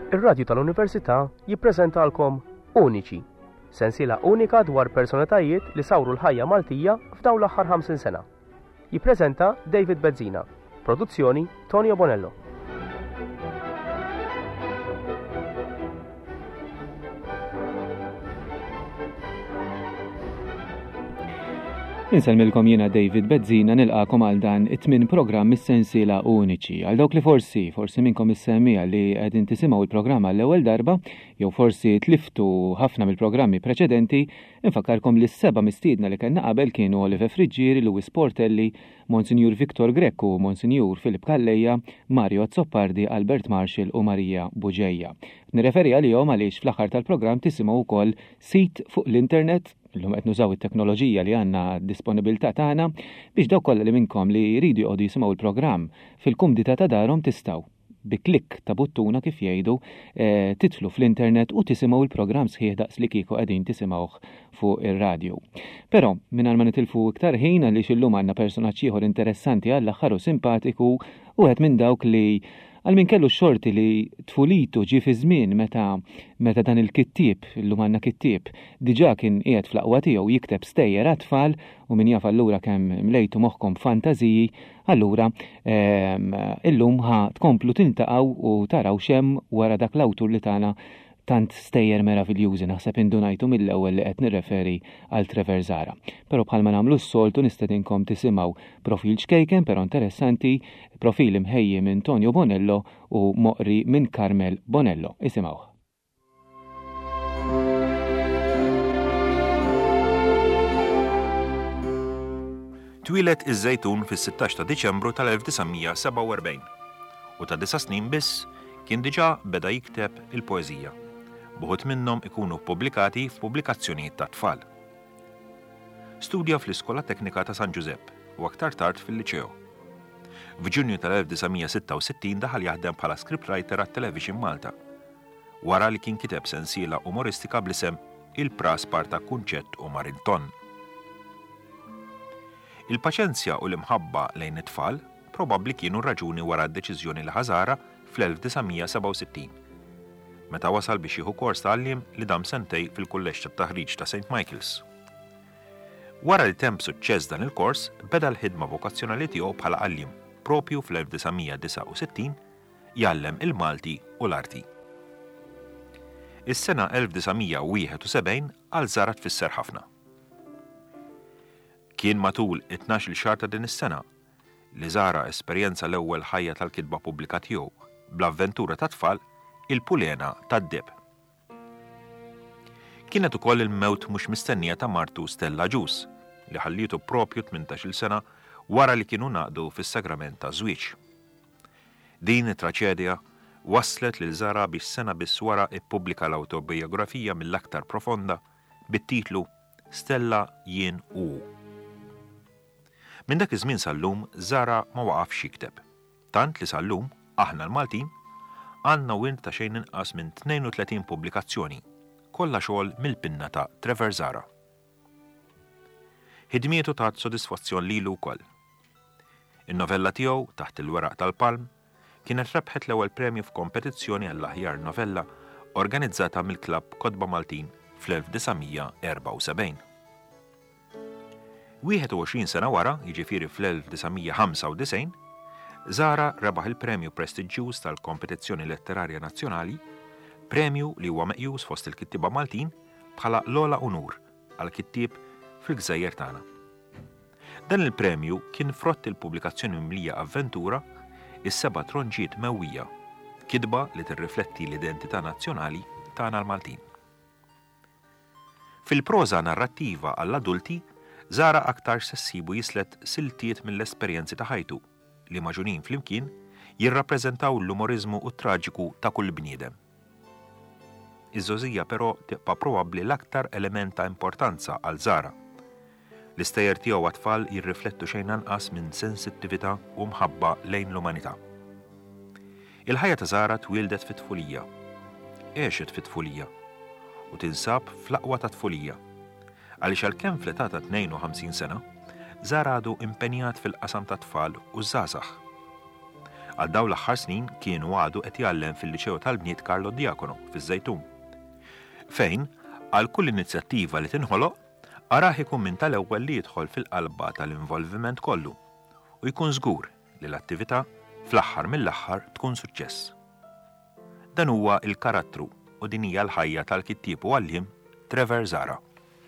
Ir-Radju tal-Università jippreżentalkom Uniċi, sensiela unika dwar personalitajiet li sawru l-ħajja Maltija f'dawn l-aħħar 50 sena. Jippreżenta David Bezzina, produzzjoni Tonio Bonello. Inselmilkom jiena David Bezzina nilqakom għal dan it-tmien programm mis-sensiela Uniċi. Għal dawk li forsi minnkom is-semmija li qegħdin tisimgħu il-programm għall-ewwel darba, jew forsi tliftu ħafna mill-programmi preċedenti, infakkarkom li s-seba' mistiedna li kellna qabel kienu Oliver Friġġieri, Luis Portelli, Monsinjur Viktor Grekku, Monsinjur Filip Kalleja, Mario Zoppardi, Albert Marshall u Marija Buġejja. Nirreferi għalihom għaliex fl-aħħar tal-programm tisimgħu wkoll sit fuq l-internet illum qed nużaw it-teknoloġija li għandna disponibilità tagħna biex dawk kollha li minnkom li jridu jqogħdu jisimgħu l-programm fil-kumdita ta' darhom tistgħu bi klikk ta' buttuna kif jgħidu titlu fl-internet u tisimgħu l-programm sħiħ daqs li kieku qegħdin tisimgħuh fuq ir-radju. Però mingħajr ma nitilfu iktar ħin għaliex illum għandna personaġġ ieħor interessanti għall-aħħar u simpatiku u wieħed minn dawk li għal-min kellu xorti li tfulitu ġi fi żmien meta dan il-kittieb, illum għandna kittieb, diġà kien qiegħed fl-aqwa tiegħu jikteb stejjer għat-tfal u min jaf allura kemm mlejtu moħħkom fantażiji, allura illum tkomplu tiltaqgħu u taraw xemm wara dak l-awtur li tagħna tant stejjer meraviljużi naħseb indunajtu mill-ewwel li qed nirreferi għal Trevor Zara. Però bħalma nagħmlu s-soltu nistedinkom tisimgħu profil ċkejken però interessanti, profil imħejji minn Tonio Bonello u moqri minn Carmel Bonello. Isimgħuh. Twilet iż-Żejtun fis-16 ta' Diċembru tal-1947 u ta' 9 snin biss kien diġà beda jikteb il-poeżija. Buħut minnhom ikunu ppubblikati f'pubblikazzjonijiet ta' tfal. Studja fl-Iskola Teknika ta' San Giuseppe u aktar tard fil-Liċew. F'Ġunju tal-1966 daħal jaħdem bħala scriptwriter għat-Television Malta, wara li kien kiteb sensiela umoristika bl-isem Il-Pras Sparta Kunċett u Marinton. Il-paċenzja u l-imħabba lejn it-tfal probabbli kienu raġuni wara d-deċiżjoni li ħażara fl-1967. Meta wasal biex jieħu kors tagħalliem li dam sentej fil-kulleġġ tat-taħriġ ta' St. Michael's. Wara li temm suċċess dan il-kors, beda l-ħidma vokazzjonali tiegħu bħala għalliem propju fl-1969 jgħallem il-Malti u l-arti. Is-sena 1971 għal Zara tfisser ħafna. Kien matul 12 xahar ta' din is-sena li Zara esperjenza l-ewwel ħajja tal-kitba pubblika tiegħu bl-avventura ta' tfal il-pulena tad-deb. Kienet ukoll il-mewt mhux mistennija ta' martu Stella Ġus li ħallietu propju 18-il sena wara li kienu naqdu fis-sagrament ta' żwieġ. Din it-traċedja waslet lil Zara biex sena biss wara ippubblika l-awtobiografija mill-aktar profonda bit-titlu Stella jien u. Minn dak iż-żmien sal-lum Zara ma waqafx jikteb. Tant li sal-lum aħna l-Maltin għandna wirt ta' xejn inqas minn 32 pubblikazzjoni, kollha xogħol mill-pinna ta' Trevor Zara. Ħidmietu tat sodisfazzjon lilu wkoll. In-novella tiegħu Taħt il-Weraq tal-Palm kienet rebħet l-ewwel premju f'kompetizzjoni għall-aħjar novella organizzata mill-Klabb Kodba Maltin fl-1974. 21 sena wara, jiġifieri fl-1995, Zara rebaħ il-premju prestiġjuż tal-Kompetizzjoni Letterarja Nazzjonali, premju li huwa meqjus fost il-kittiba Maltin bħala l-ogħla unur għall-kittieb fil-Gżejjer tagħna. Dan il-premju kien frott il-pubblikazzjoni mimlija avventura is-seba' tronġiet mewwija, kitba li tirrifletti l-identità nazzjonali tagħna l-Maltin. Fil-proża narrattiva għall-adulti, Zara aktar sessibu jislet siltiet mill-esperjenzi ta' ħajtu li maġunin flimkien jirrappreżentaw l-umorizmu u t-traġiku ta' kull bniedem. Iż-żożija però tibqa' probabbli l-aktar element ta' importanza għal Zara. L-istejjer tiegħu għat-tfal jirriflettu xejn anqas minn sensittività u mħabba lejn l-umanità. Il-ħajja ta' Zara twildet fit-tfulija, għexet fit-tfulija u tinsab fl-aqwa ta' tfulija. Għaliex għalkemm fl-età ta' 52 sena, Zara għadu impenjat fil-qasam ta' tfal u żgħażagħ. Għal dawn l-aħħar snin kienu għadu qed jgħallem fil-Liċew tal-Bniet Karlo Diakono fiż-Żejtun. Fejn għal kull inizjattiva li tinħoloq araħ ikun minn tal-ewwel li jidħol fil-qalba tal-involviment kollu u jkun żgur li l-attività fl-aħħar mill-aħħar tkun suċċess. Dan huwa il-karattru u din hija l-ħajja tal-kittieb u għalliem Trevor Zara.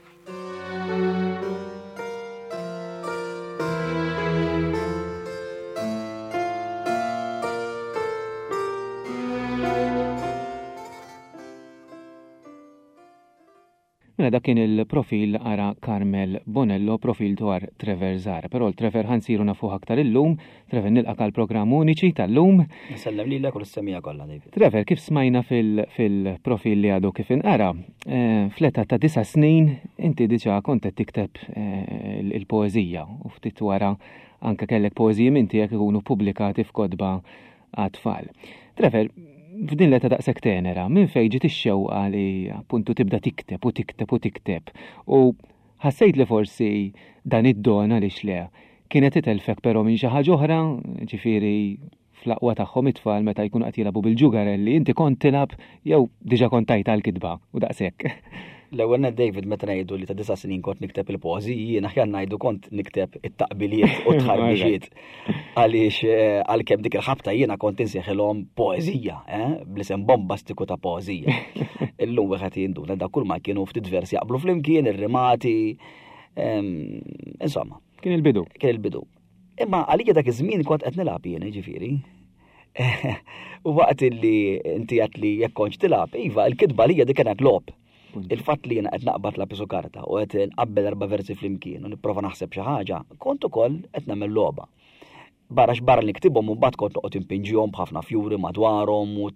Dak kien il-profil ara Carmel Bonello, profil dwar Trevor Zara. Però l-Trevor ħansiru nafuh aktar illum, Trevor nilqa' l-programm Uniċi tal-lum. Nsellem lilek u l-semmija kollha, David. Trevor, kif smajna fil-profil li għadu kif inqara, fl-età ta' 9 snin inti diġà kont qed tikteb il-poeżija u ftit wara anke kellek poeżiji minn tiegħek ikunu pubblikati f'kotba għat-tfal. Trevor, f'din l-età daqshekk tenera, minn fejn ġiet ix-xewqa li appuntu tibda tikteb u tikteb u tikteb u ħassejt li forsi dan id-don għaliex le kienet itelfek però minn xi ħaġa oħra, ġifieri fl-aqwa tagħhom it-tfal meta jkunu qed jilagħbu bil-ġugarelli, inti kont tilab jew diġà kont tajta l-kitba u daqshekk. L-ewwel David meta ngħidu li ta' 9 snin kont nikteb il-poeżiji, jiena ħjan ngħidu kont nikteb it-taqbiliet u tħarbiġiet għaliex għalkemm dik il-ħabta jiena kont insejħilhom poeżija, bl-isem bombastiku ta' poeżija. Illum wieħed jinduna dak kull ma kienu ftit versi jaqblu flimkien ir-rimati, insomma. Kien il-bidu. Kien il-bidu. Imma għalija dak iż-żmien kont qed nilgħab jien, ġifieri. U waqt li inti qed li jekk kontx tilgħab, iva l-kitba lija dik kienet logħob. Il-fatt li jiena qed naqbad lapisu karta u qed nqabbel 4 versi flimkien u nipprova naħseb xi ħaġa, kont ukoll qed nagħmel logħba. Barra li niktibhom u mbagħad kont noqgħod impinġihom b'ħafna fjuri madwarhom u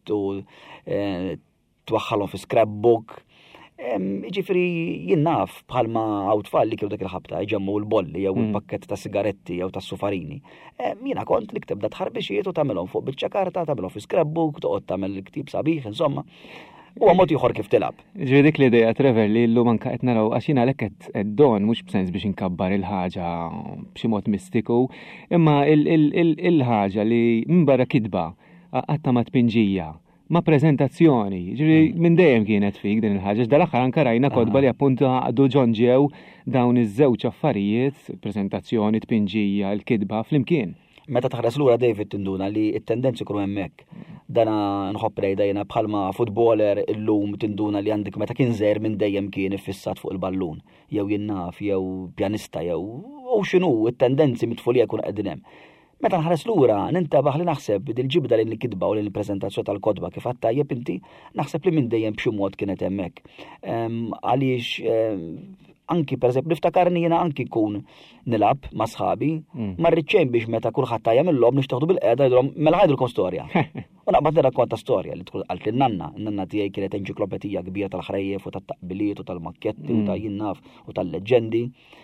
twaħħalhom fi scrapbook. Ġifieri jien naf bħalma hawn tfal li kienu dak il-ħabta jġemmu l-bolli jew il-pakkett ta' sigaretti jew ta' sufarini. Jiena kont nikteb dat ħarbixijiet u tagħmelhom fuq biċċa karta, tagħmelhom fi scrapbook, toqgħod tagħmel ktib sabiħ, insomma. U għamot ieħor kif tilab. Ġifieri dik l-idea Trevor li llum anke qed naraw għax jiena għalhekk qed don mhux b'sens biex inkabbar il-ħaġa b'xi mod mistiku, imma il-ħaġa li minn barra kitba qatta ma tpinġija ma' preżentazzjoni. Ġifieri minn dejjem kienet fik din il-ħaġa dal-aħħar anke rajna kotba li appuntu għaqdu ġonġew dawn iż-żewġ affarijiet, preżentazzjoni, tpinġija, l-kitba flimkien. Meta taħres lura David tinduna li t-tendenzi kunu hemmhekk. Dana nħobb rejdajna bħalma futboler illum tinduna li għandek meta kien żgħir minn dejjem kien iffissat fuq il-ballun, jew jinnaf, jew pjanista, jew x'inhu it-tendenzi mitfulija kun qegħdin hemm. Meta nħares lura nintabaħ li naħseb dil-ġibda li kitba u l-preżentazzjoni tal-kodba kif għadd tajjeb inti, naħseb li minn dejjem b'xi mod kienet hemmhekk. Għaliex anki pereżempju niftakarni jiena anki nkun nilab ma' sħabi, ma rridx biex meta kulħadd tajjem il-lob nixtaħdu bil-qiegħda jgħidulhom mela ħajdulkom storja. U naqbad nirrakkonta storja li tkun qalt lin-nanna tiegħi kienet enċiklopedija kbira tal-ħrejjef u tat-taqbiliet u tal-makketti u ta' jinnaf u tal-leġendi.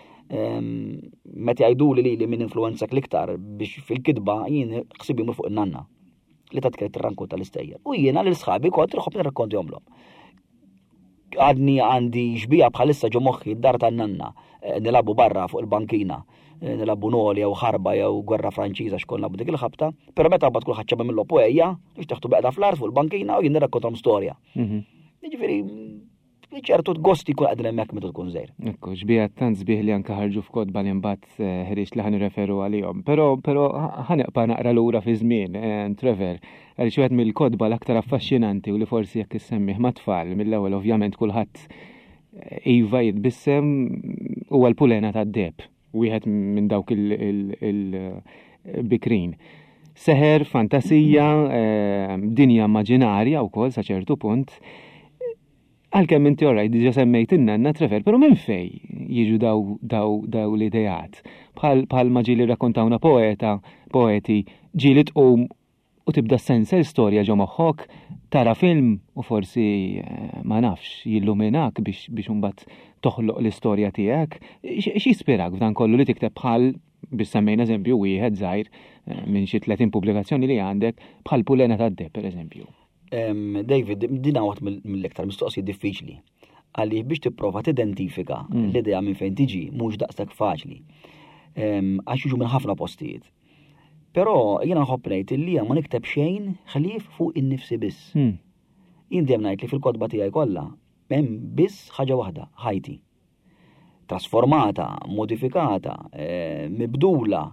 Meta jgħiduli li min influenzak l-iktar biex fil-kitba jien ħsieb jimur fuq in-nanna li ta' tkellem tirrankun tal-istejjer. U jiena lil sħabi kont irħobb nirrakkontihomlhom. Għadni għandi xbija bħalissa ġo moħħi d-dar tan-nanna, nilabu barra fuq il-bankina, nilabu noli jew ħarba jew gwerra Franċiża xkun nabu dik il-ħabta, però meta qabad kull ħadd ċaba mill-logħbu ejja, biex taħtu beqda fl-art fuq il-bankina u jien nirrakkonthom storja. Jiġifieri ċertu tgosti jkun qegħdin hemmhekk meta tkun żgħir. Ekku, xbija tant sbieħ li anke ħarġu f'kotba li mbagħad ħriġ li ħanirreferu għalihom. Però ħaneqpa naqra lura fi żmien, Trevor, għaliex wieħed mill-kotba l-aktar affaxxinanti u li forsi jekk issemmih ma' tfal mill-ewwel ovvjament kulħadd iva jitbissem huwa l-pulena tad-deb, wieħed minn dawk il-bikrin. Seħer, fantasija, dinja immaġinarja wkoll sa ċertu punt. Għalkemm inti orajt diġà semmejt in-nanna Trevor, però minn fejn jiġu daw l-idejat. Bħal ma ġieli rrakkontawna poeti ġieli tqum u tibda sensa l-istorja ġo moħħok, tara film u forsi ma nafx jilluminak biex imbagħad toħloq l-istorja tiegħek. X'ispirak f'dan kollu li tikteb bħal biex semmejna eżempju wieħed żgħir minn xi 30 pubblikazzjoni li għandek bħal Pulena tad-Deb pereżempju. David, din għawat mill-iktar mistoqsijiet diffiċli. Għalli biex tipprova tidentifika l-idea minn fejn tiġi mhux daqshekk faċli. Għax jiġu minn ħafna postijiet. Però jiena nħobb ngħid illi ma nikteb xejn ħlief fuq in-nifsi biss. Jien dejjem ngħid li fil-kodba tiegħi kollha hemm biss ħaġa waħda, ħajti. Trasformata, modifikata, mibdula,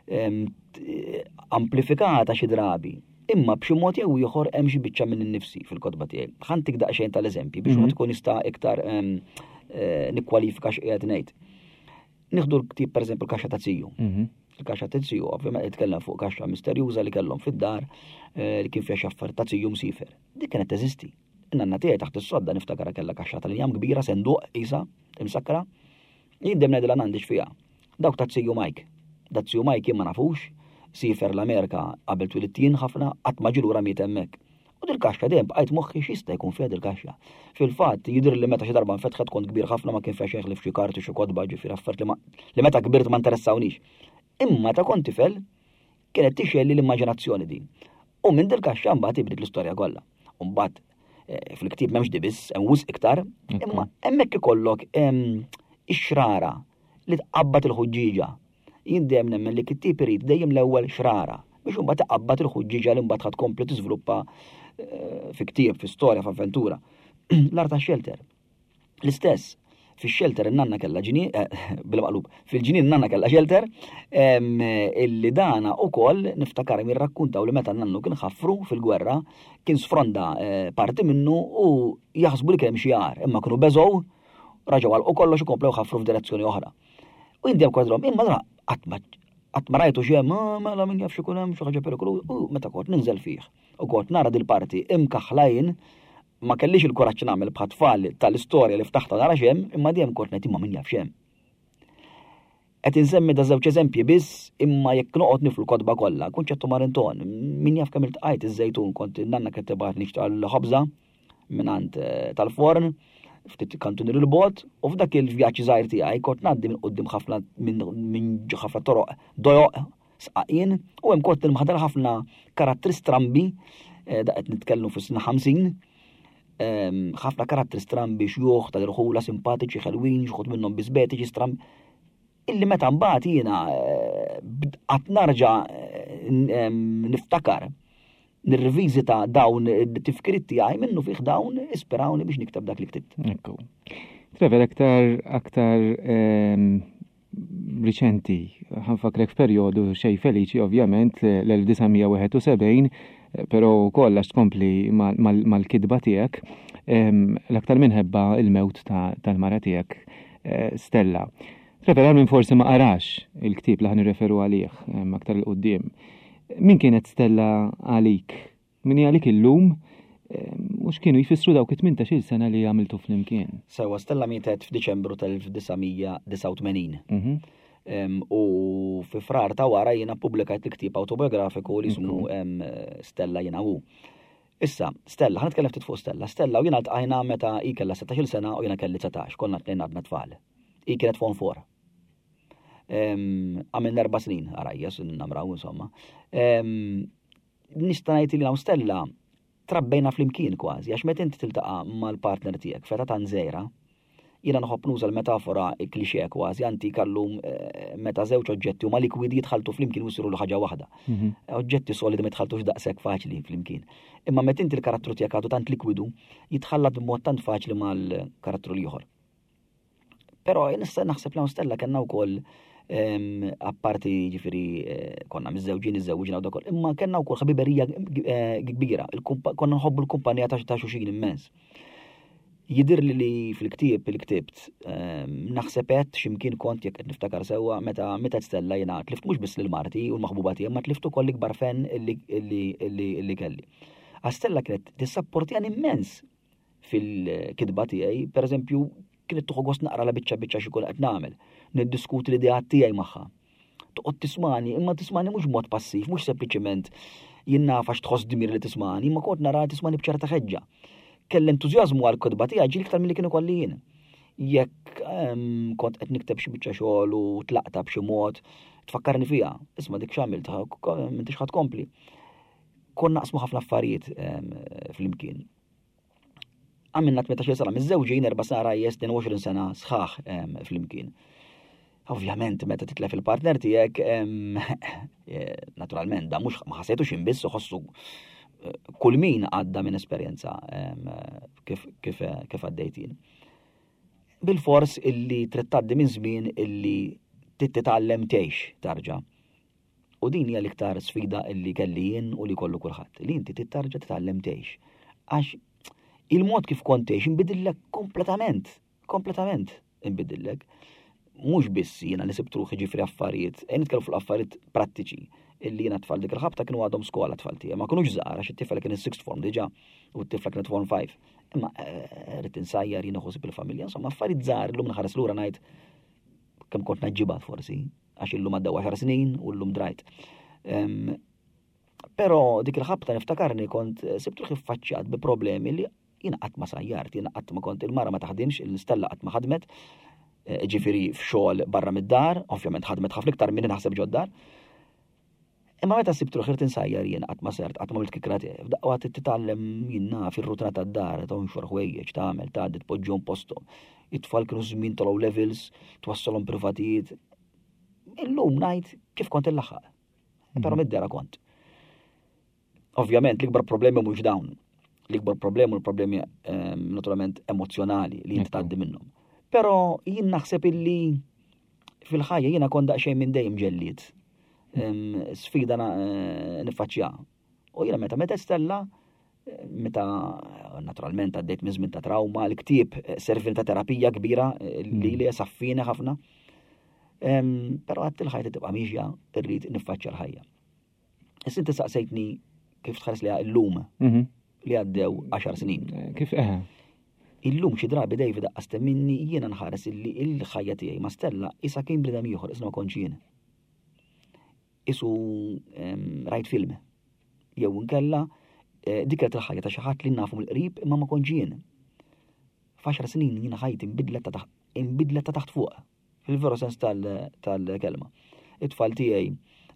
amplifikata xi drabi. Imma b'xi mod jew ieħor hemm xi biċċa minn innifsi fil-kodba tiegħi. Ħantik daqsxejn tal-eżempji biex wieħed ikun jista' iktar nikkwalifika x'qiegħed ngħid. Nieħdu l-ktieb pereżempju l-kaxxa ta' Ziju. Il-kaxxa ta' Ziju ovvjament jitkellem fuq kaxxa misterjuża li kellhom fid-dar li kien fiha xaffar ta' Ziju msifer. Dik kienet teżisti. In-nanna tiegħi taħt is-sodda niftakara kellha kaxxa tal-injam kbira senduq qisha imsakkra. Jien dem ngħidilha m'għandix fiha. Dawk ta' Ziju Mike. Da' Ziju Mike jien ma nafux, sifer l-Amerika qabel twilittin ħafna qatt ma ġilura miet hemmhekk. U dil-kaxxa dejjem bqajt moħħi x'jista' jkun fiha dil-kaxxa. Fil-fatt jidher li meta xi darba nfetħet kont kbir ħafna ma kien fiha xejn f'xi karti xi kodba ġifier affarijiet li meta kbirt ma interessawniex. Imma ta' kont tifel kienet tixelli l-immaġinazzjoni din. U minn dil-kaxxa mbagħad tibdiet l-istorja kollha. U mbagħad fil-ktieb m'hemmx dibis, hemm wisq iktar, imma hemmhekk ikollok ix-xrara li tqabbad il-ħuġġiġa. Jien dejjem nemmen li kittieb irid dejjem l-ewwel xrara biex imbagħad taqabbad il-ħuġġiġa li mbagħad tkompli tiżviluppa fi ktieb, fi storja, f'avventura. L-art tax-xelter. L-istess, fix-xelter in-nanna kellha ġinien bil-maqlub, fil-ġinien nanna kellha xelter illi dana wkoll niftakar mirrakkuntaw li meta nannu kien ħaffru fil-gwerra kien sfronda parti minnu u jaħsbu li kien hemm xi jar, imma kienu beżgħu raġgħu għalqu kollox ikomplew ħaffru f'direzzjoni oħra. U jien dejjem kwadrom imma qatt ma rajtu xi mela min jaf x'ikun hemm xi ħaġa perikolu u meta kont ninżel fih. U kont nara dil-parti imkaħlajn ma kellix il-kuraġġ nagħmel bħat tfal tal-istorja li ftaħta nara x'hemm imma dejjem kont ngħid imma min jaf x'hemm. Qed insemmi da żewġ eżempji biss imma jekk noqgħod niflu l-kodba kollha, kunċettu Marinton, min jaf kemm iltqajt iż-żejtun kont in-nanna kien tibgħat nixtieq l-ħobża mingħand tal-forn, ftit kantuni l-bot, u f'dak il-vjaġġ żgħir tiegħi kont ngħaddi minn quddiem ħafna minn ħafna toroq dojoq sqaqin u hemm kont nimħadar ħafna karattri strambi da qed nitkellmu fis-sena 50. Ħafna karattri strambi xjuħ ta' irħula simpatiċi ħelwin, xħud minnhom biżbetiċi strambi. Illi meta mbagħad jiena qatt narġa' niftakar nirrivizita dawn it-tifkirit tiegħi minnu fih dawn ispirawni biex nikteb dak li ktibt. Ekku. Trevor aktar riċenti, ħanfakrek f'perjodu xej feliċi ovvjament l-1971, però kollax tkompli mal-kidba tiegħek l-aktar minħebba il-mewt tal-mara tiegħek Stella. Trevor minn forsi ma qarax il-ktieb li ħanirreferu għalih aktar il-qudiem. Min kienet Stella għalik? Min għalik illum? Mux kienu jfissru dawk 18 sena li għamiltu fl-imkien? Sewa, Stella mietet f'Diċembru tal-1989. U fi frar ta' wara jiena pubblikajt l-ktieb autobiografiku li jismu Stella jiena hu. Issa, Stella, ħanitkellem ftit fuq Stella. Stella u jiena ltqajna meta hi kellha 16 sena u jiena kelli 19, konna tnejn għadna tfal. Hi kienet form 4. Għamilna 4 snin għarajja, namraw insomma. Nista' ngħid li Stella trabbejna fl-imkien kważi, għax meta inti tiltaqa' mal-partner tiegħek feta ta' nżejra, jiena nħobb nuża l-metafora klixé kważi antika llum meta żewġ oġġetti huma likwidi jitħaltu fl-imkien u jsiru ħaġa waħda. Oġġetti solidi ma jitħaltux daqshekk faċli fl-imkien. Imma meta inti l-karattru tiegħek għadu tant likwidu, jitħallat b'mod tant faċli mal-karattru ieħor. Però nista' naħseb li Stella kellna wkoll apparti ġifiri konna miż-żewġin iż-żewġina u dakol, imma kellna wkoll ħabiberija kbira, konna nħobbu l-kumpanija ta' xuxin immens. Jidir li fil-ktieb il-ktibt naħsebet x'imkien kont jekk qed niftakar sewwa meta Stella jiena tlift mhux biss lill-marti u l-maħbuba tiegħi ma tliftu ukoll l-ikbar fan illi kelli. Stella kienet tissapportjani immens fil-kidba tiegħi, pereżempju kienet tuħu gost naqra la biċċa xi kont qed nagħmel, niddiskuti l-ideat tiegħi magħha. Toqgħod tismani, imma tismani mhux mod passiv, mhux sempliċement jien naf għax tħoss dmir li tismani, imma kont nara tismani b'ċerta ħeġġa. Kell entużjażmu għall-kidba tiegħi ġieli iktar milli kien ikolli jien. Jekk kont qed nikteb xi biċċa xogħol u tlaqta b'xi mod, tfakkarni fiha, isma' dik x'għamilt, m'intix ħadd kompli. Konna naqsmu ħafna affarijiet fl-imkien. Għamilna 18 sena miż-żewġin 4 sena rajjes 22 sena sħaħ fl-imkien. Ovvjament meta titlef il-partner tiegħek Naturalment, da mhux ma ħasejtux inbiss ħossu kull min għadda minn esperjenza kif għaddejtin. Bil-fors illi trid tgħaddi minn żmien illi titgħallem tgħix tarġa'. U din hija l-iktar sfida illi kelli jien u li kollu kulħadd. Li inti tittarġa' titgħallem tgħix. Għax il-mod kif kont tgħix inbidillek kompletament inbidillek. Mhux biss jiena li sibt ruħi ġifri affarijiet, nitkellmu fuq affarijiet prattiċi illi jiena tfal dik il-ħabta kienu għadhom skola tfal tiegħi. Ma kinux żgħar għax it-tifel kien is-sixth form diġà u t-tifla kienet form 5. Imma rrid insajjar jiena ħosib il-familja, insomma affarijiet żgħar illum naħares lura ngħid kemm kont naġġibat forsi għax illum għaddew 10 snin u llum drajt. Però dik il-ħabta niftakarni kont sibt ruħi ffaċċjat bi problemi li jiena qatt ma sajjart, jiena qatt ma kont il-mara ma taħdimx, il-nistella qatt ma ħadmet, ġifieri f'xogħol barra mid-dar, ovvjament ħadmet ħafna iktar minn naħseb ġod-dar. Imma meta sibt ruħi rid insajjar jiena qatt ma sert, qatt ma milt kikrati, f'daqqa titgħallem jiena fir-rutina tad-dar, tonxor ħwejjeġ tagħmel tgħaddi tpoġġihom posthom. It-tfal kienu żmien tal-low levels, twassalhom privatijiet. Illum ngħid kif kont il-laħħaq. Però mid-dera kont. Ovvjament l-ikbar problemi mhux dawn. L-ikbar problemi u l-problemi naturalment emozjonali li jinti tgħaddi minnhom. Però jien naħseb illi fil-ħajja jiena kont daqsxejn minn dejjem ġellied. Sfida niffaċċja. U jiena meta stella meta naturalment għaddejt minn żmien ta' trauma, l-ktieb servin ta' terapija kbira li saffina ħafna. Però għadt il-ħajja tibqa' mixja rrid niffaċċja l-ħajja. Issa inti saqsejtni kif tħares liha llum li għaddew 10 snin. Kif Illum xi drabi David daqqas minni jiena nħares illi l-ħajja tiegħi ma Stella isa kien bniedem ieħor isma' kontx jien. Isu rajt film. Jew inkella dik il-ħajja ta' xi ħadd li nafu mill-qrib imma ma kontx jien. F'10 snin jiena ħajti inbidlet ta' taħt fuq. Fil-veru sens tal-kelma. It-tfal tiegħi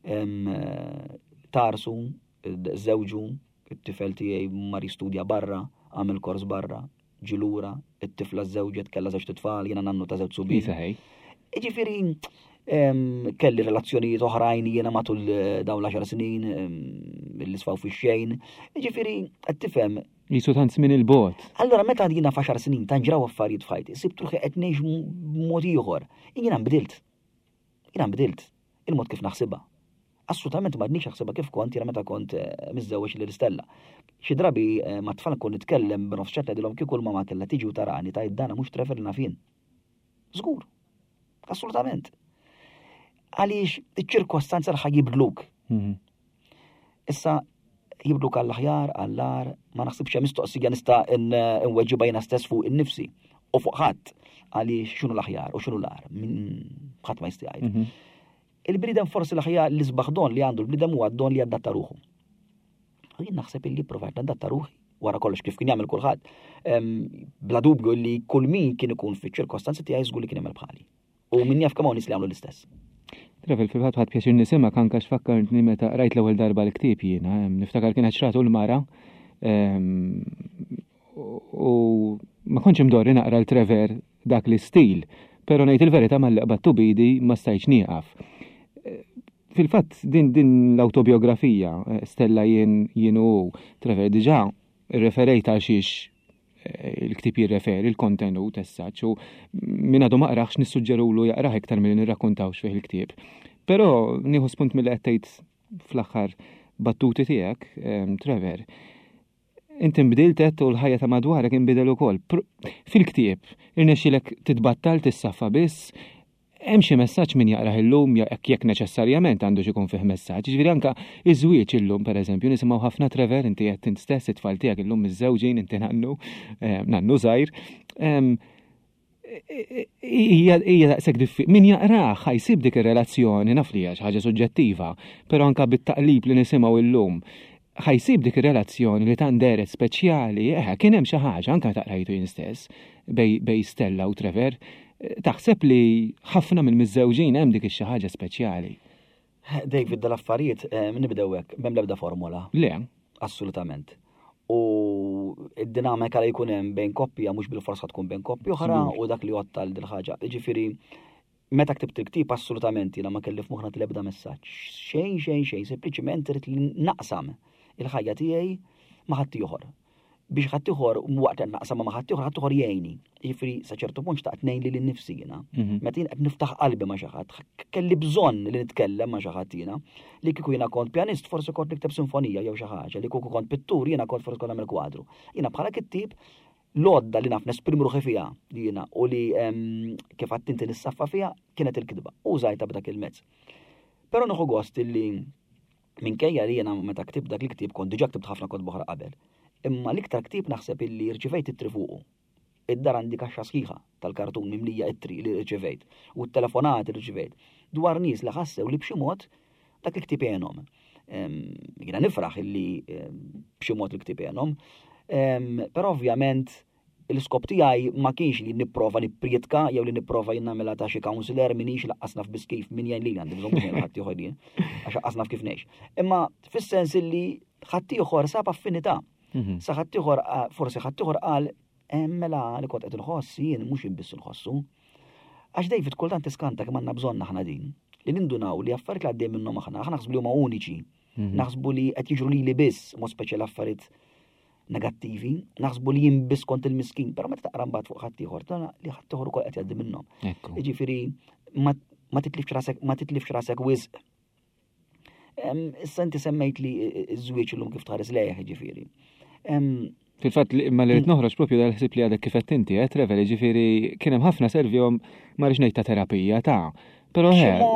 tarsu, żewġu, it-tifel tiegħi mar jistudja barra, għamel kors barra, ġilura, it-tifla żewġet kellha żewġ titfal, jiena nannu ta' żewġ subien. Ġifieri kelli relazzjonijiet oħrajn jiena matul dawn l-10 snin li sfaw fix-xejn. Ġifieri qed tifhem jisu tant minn il-bot. Allora meta jiena f'10 snin tanġraw affarijiet f'ħajti, sibt ruħi qed ngħix b'mod ieħor. Jiena nbidilt. Il-mod kif naħsibha. Assolutament ma dniex naħsibha kif kont jiena meta kont miżżewweġ lil Stella. Xi drabi ma tfal nkun nitkellem b'nofs ċert ngħidilhom kieku ma kellha tiġi u tarani tgħid dana mhux Trevor li nafin. Żgur. Assolutament. Għaliex iċ-ċirkostanza l jibdluk. Issa jibdluk għall-aħjar, għall-ar, ma naħsibx hemm mistoqsija nista' nweġġibha jiena stess fuq innifsi u fuq ħadd għaliex x'inhu l-aħjar u x'inhu l-ar minn ħadd ma jista' jgħid. Il-bniedem forsi l-aħjar li sbaħ don li għandu l-bniedem huwa don li jadatta ruħu. Jien naħseb illi provajt nadatta ruħi wara kollox kif kien jagħmel kulħadd. Bla dubju li kull min kien ikun fiċ-ċirkostanzi tiegħi żgur li kien jagħmel bħali. U min jaf kemm hawn nies li għamlu l-istess. Travel fil-fatt ħadd pjaċir nisimha anke x'fakkartni meta rajt l-ewwel darba l-ktieb jiena, niftakar kien ħaġratu l-mara u ma kontx imdorri naqra l-Trevor dak l-istil, però ngħid il-verità mal-qbad tubidi ma stajtx nieqaf. Fil-fatt din l-autobiografija Stella jien u Trevor diġà irreferejt għal xiex il-ktib jirreferi l-kontenut essaċ u minn għadu maqraħx nissuġġerulu jaqraħ iktar mill nirrakkontawx fih il-ktib. Però nieħu spunt mill-qed tgħid fl-aħħar battuti tiegħek, Trevor, inti nbdilt u l-ħajja ta' madwarek inbidel ukoll. Fil-ktieb irnexxielek titbattal tissaffa biss, hemm xi messaġġ min jaqrah illum jekk neċessarjament għandu xi jkun fih messaġġ. Ġifieri anke iż-żwieġ illum pereżempju nisimgħu ħafna Trevor inti qed int stess it-tfal tiegħek illum miż-żewġin inti nannu żgħir. Hija daqshekk diffiċli. Min jaqrah ħajsib dik ir-relazzjoni naf li hija xi ħaġa suġġettiva, però anke bit-taqlib li nisimgħu illum ħajsib dik ir-relazzjoni li tant deret speċjali, kien hemm xi ħaġa anke taqrajtu jien stess bej Stella u Trevor. Taħseb li ħafna minn miż-żewġin hemm dik ix-xi ħaġa speċjali. David dal-affarijiet nibdew hekk m'hemm l-ebda formula. Le. Assolutament. U id-dinamika li jkun hemm bejn koppja mhux bil-forsa tkun bejn koppja oħra u dak li jottal dil ħaġa. Jiġifieri meta ktibt il-ktib assolutament jiena ma kelli f'moħħna l-ebda messaġġ. Xejn, sempliċement irid li naqsam il-ħajja tiegħi ma' ħadd ieħor. Biex ħadd ieħor waqt qed naqsam ma' ħadd ieħor jgħinni. Jiġifieri sa ċertu punt xtaqt ngħin li nnifsi jiena. Meta jien qed niftaħ qalbi ma' xi ħadd, kelli bżonn li nitkellem ma' xi ħadd jiena. Li kieku jiena kont pjanist forsi kont nikteb sinfonija jew xi ħaġa, li kieku kont pittur jiena kont forsi kont nagħmel kwadru. Jiena bħala kittib l-għodda li naf nesprim ruħi fija li jiena u li kif għattinti nissaffa fija kienet il-kidba. Użajta b'dak il-mezz. Però nieħu gost li minkejja li jiena meta ktib dak l-ktib kont diġà ktibt ħafna kont boħra qabel. Imma l-iktar ktib naħseb illi rċivejt it-tri fuqu. Id-dar għandi kaxxa sħiħa tal-kartun mimlija it-tri li rċivejt u t-telefonat li rċivejt. Dwar nies li ħassew li b'xi mod dak l-ktib għenhom. Jiena nifraħ illi b'xi mod l-ktib għenhom. Però ovvjament l-iskop tiegħi ma kienx li nipprova nipprietka jew li nipprova jien nagħmilha ta' xi counselor minix laqqas naf biss kif min jgħin li għandi bżonn minn ħadd ieħor jien għax laqqas naf kif ngħix. Imma fis-sens li ħadd ieħor sab affinità. Sa ħadd ieħor forsi ħadd ieħor qal mela li kont qed inħoss jien mhux inbiss inħossu. Għax David kultant tiskanta kemm għandna bżonn aħna din. Li nindunaw li affarijiet li għaddej minnhom aħna naħsbu li huma uniċi. Naħsbu li qed jiġru lili biss mod speċjali affarijiet negattivi, naħsbu li jien biss kont il-miskin, però meta taqra mbagħad fuq ħadd ieħor, li ħadd ieħor ukoll qed jgħaddi minnhom. Jiġifieri ma titlifx rasek wisq. Issa inti semmejt li ż-żwieġ illum kif tħares lejh, jiġifieri. Fil-fatt li ma li noħroġ propju dal-ħsib li għadek kif qed inti, Trevor, jiġifieri kien hemm ħafna servjhom ma rridx ngħid ta' terapija ta' Pero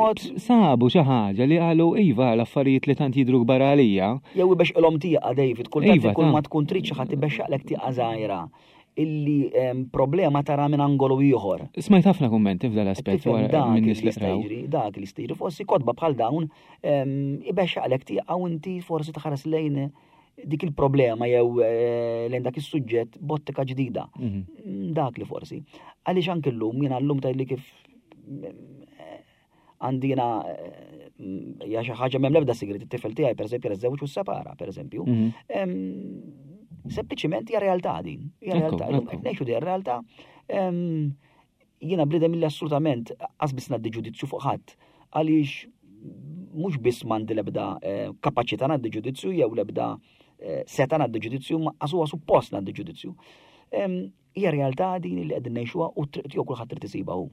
sabu xi ħaġa li qalu iva l-affarijiet li tant jidru kbar għalija. Jew ibex ilhom tieqa David, kull ma tkun trid xi ħadd ibexxaqlek tieqa żgħira illi problema tara minn angolu ieħor. Smajt ħafna kummenti f'dal aspett wara minn nies li qraw. Dak li stiġri forsi kotba bħal dawn ibexxaqlek tieqa u inti forsi taħares lejn dik il-problema jew lejn dak is-suġġett bottika ġdida. Dak li forsi. Għaliex anke llum jiena llum tajli kif għandina ja xi ħaġa m'hemm l-ebda sigrit it-tifel tiegħi pereżempju żewġ u separa pereżempju. Sempliċiment hija realtà din. Hija realtà. Qed ngħixu di realtà. Jiena bniedem milli assolutament qasbis ngħaddi ġudizzju fuq ħadd għaliex mhux biss m'għandi l-ebda kapaċità ngħaddi ġudizzju jew l-ebda seta ngħaddi ġudizzju ma huwa suppost ngħaddi ġudizzju. Hija realtà din li qegħdin ngħixuha u jew kulħadd trid isibha hu.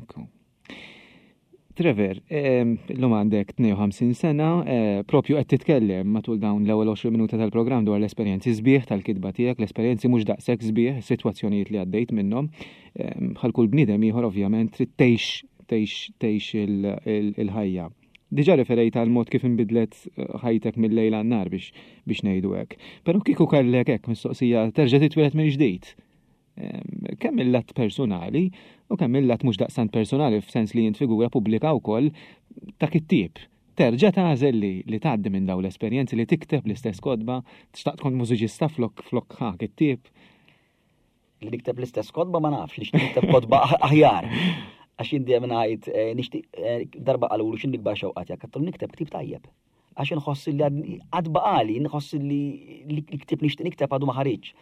Trevor, l-lum għandek 52 sena, propju qed titkellem matul dawn l-ewwel 20 minuta tal-programm dwar l-esperjenzi sbieħ tal-kitba tiegħek, l-esperjenzi mhux daqshekk sbieħ, is-sitwazzjonijiet li għaddejt minnhom. Bħal kull bniedem ieħor ovvjament trid tgħix il-ħajja. Diġà referejt għal mod kif inbidlet ħajtek mill-lejl għan-nar biex ngħidu hekk. Però kieku kellek hekk mistoqsija terġa' titwieled minn ġdid. Kemm il-lat personali u kemm il-lat mhux daqsant personali f'sens li jint figura pubblika wkoll ta' kittib. Terġa' tagħżel li tgħaddi minn dawn l-esperjenzi li tikteb l-istess kodba, tixtaq tkun mużiċista flok kittib. Li nikteb l-istess kodba ma nafx, li nikteb kodba aħjar. Għax jindi ngħid nixtieq darba qalulu x'indik baxa waqgħat jekk qed nikteb ktib tajjeb. Għax inħoss li għad baqali, nħoss li ktib nixtieq nikteb għadu ma ħareġ.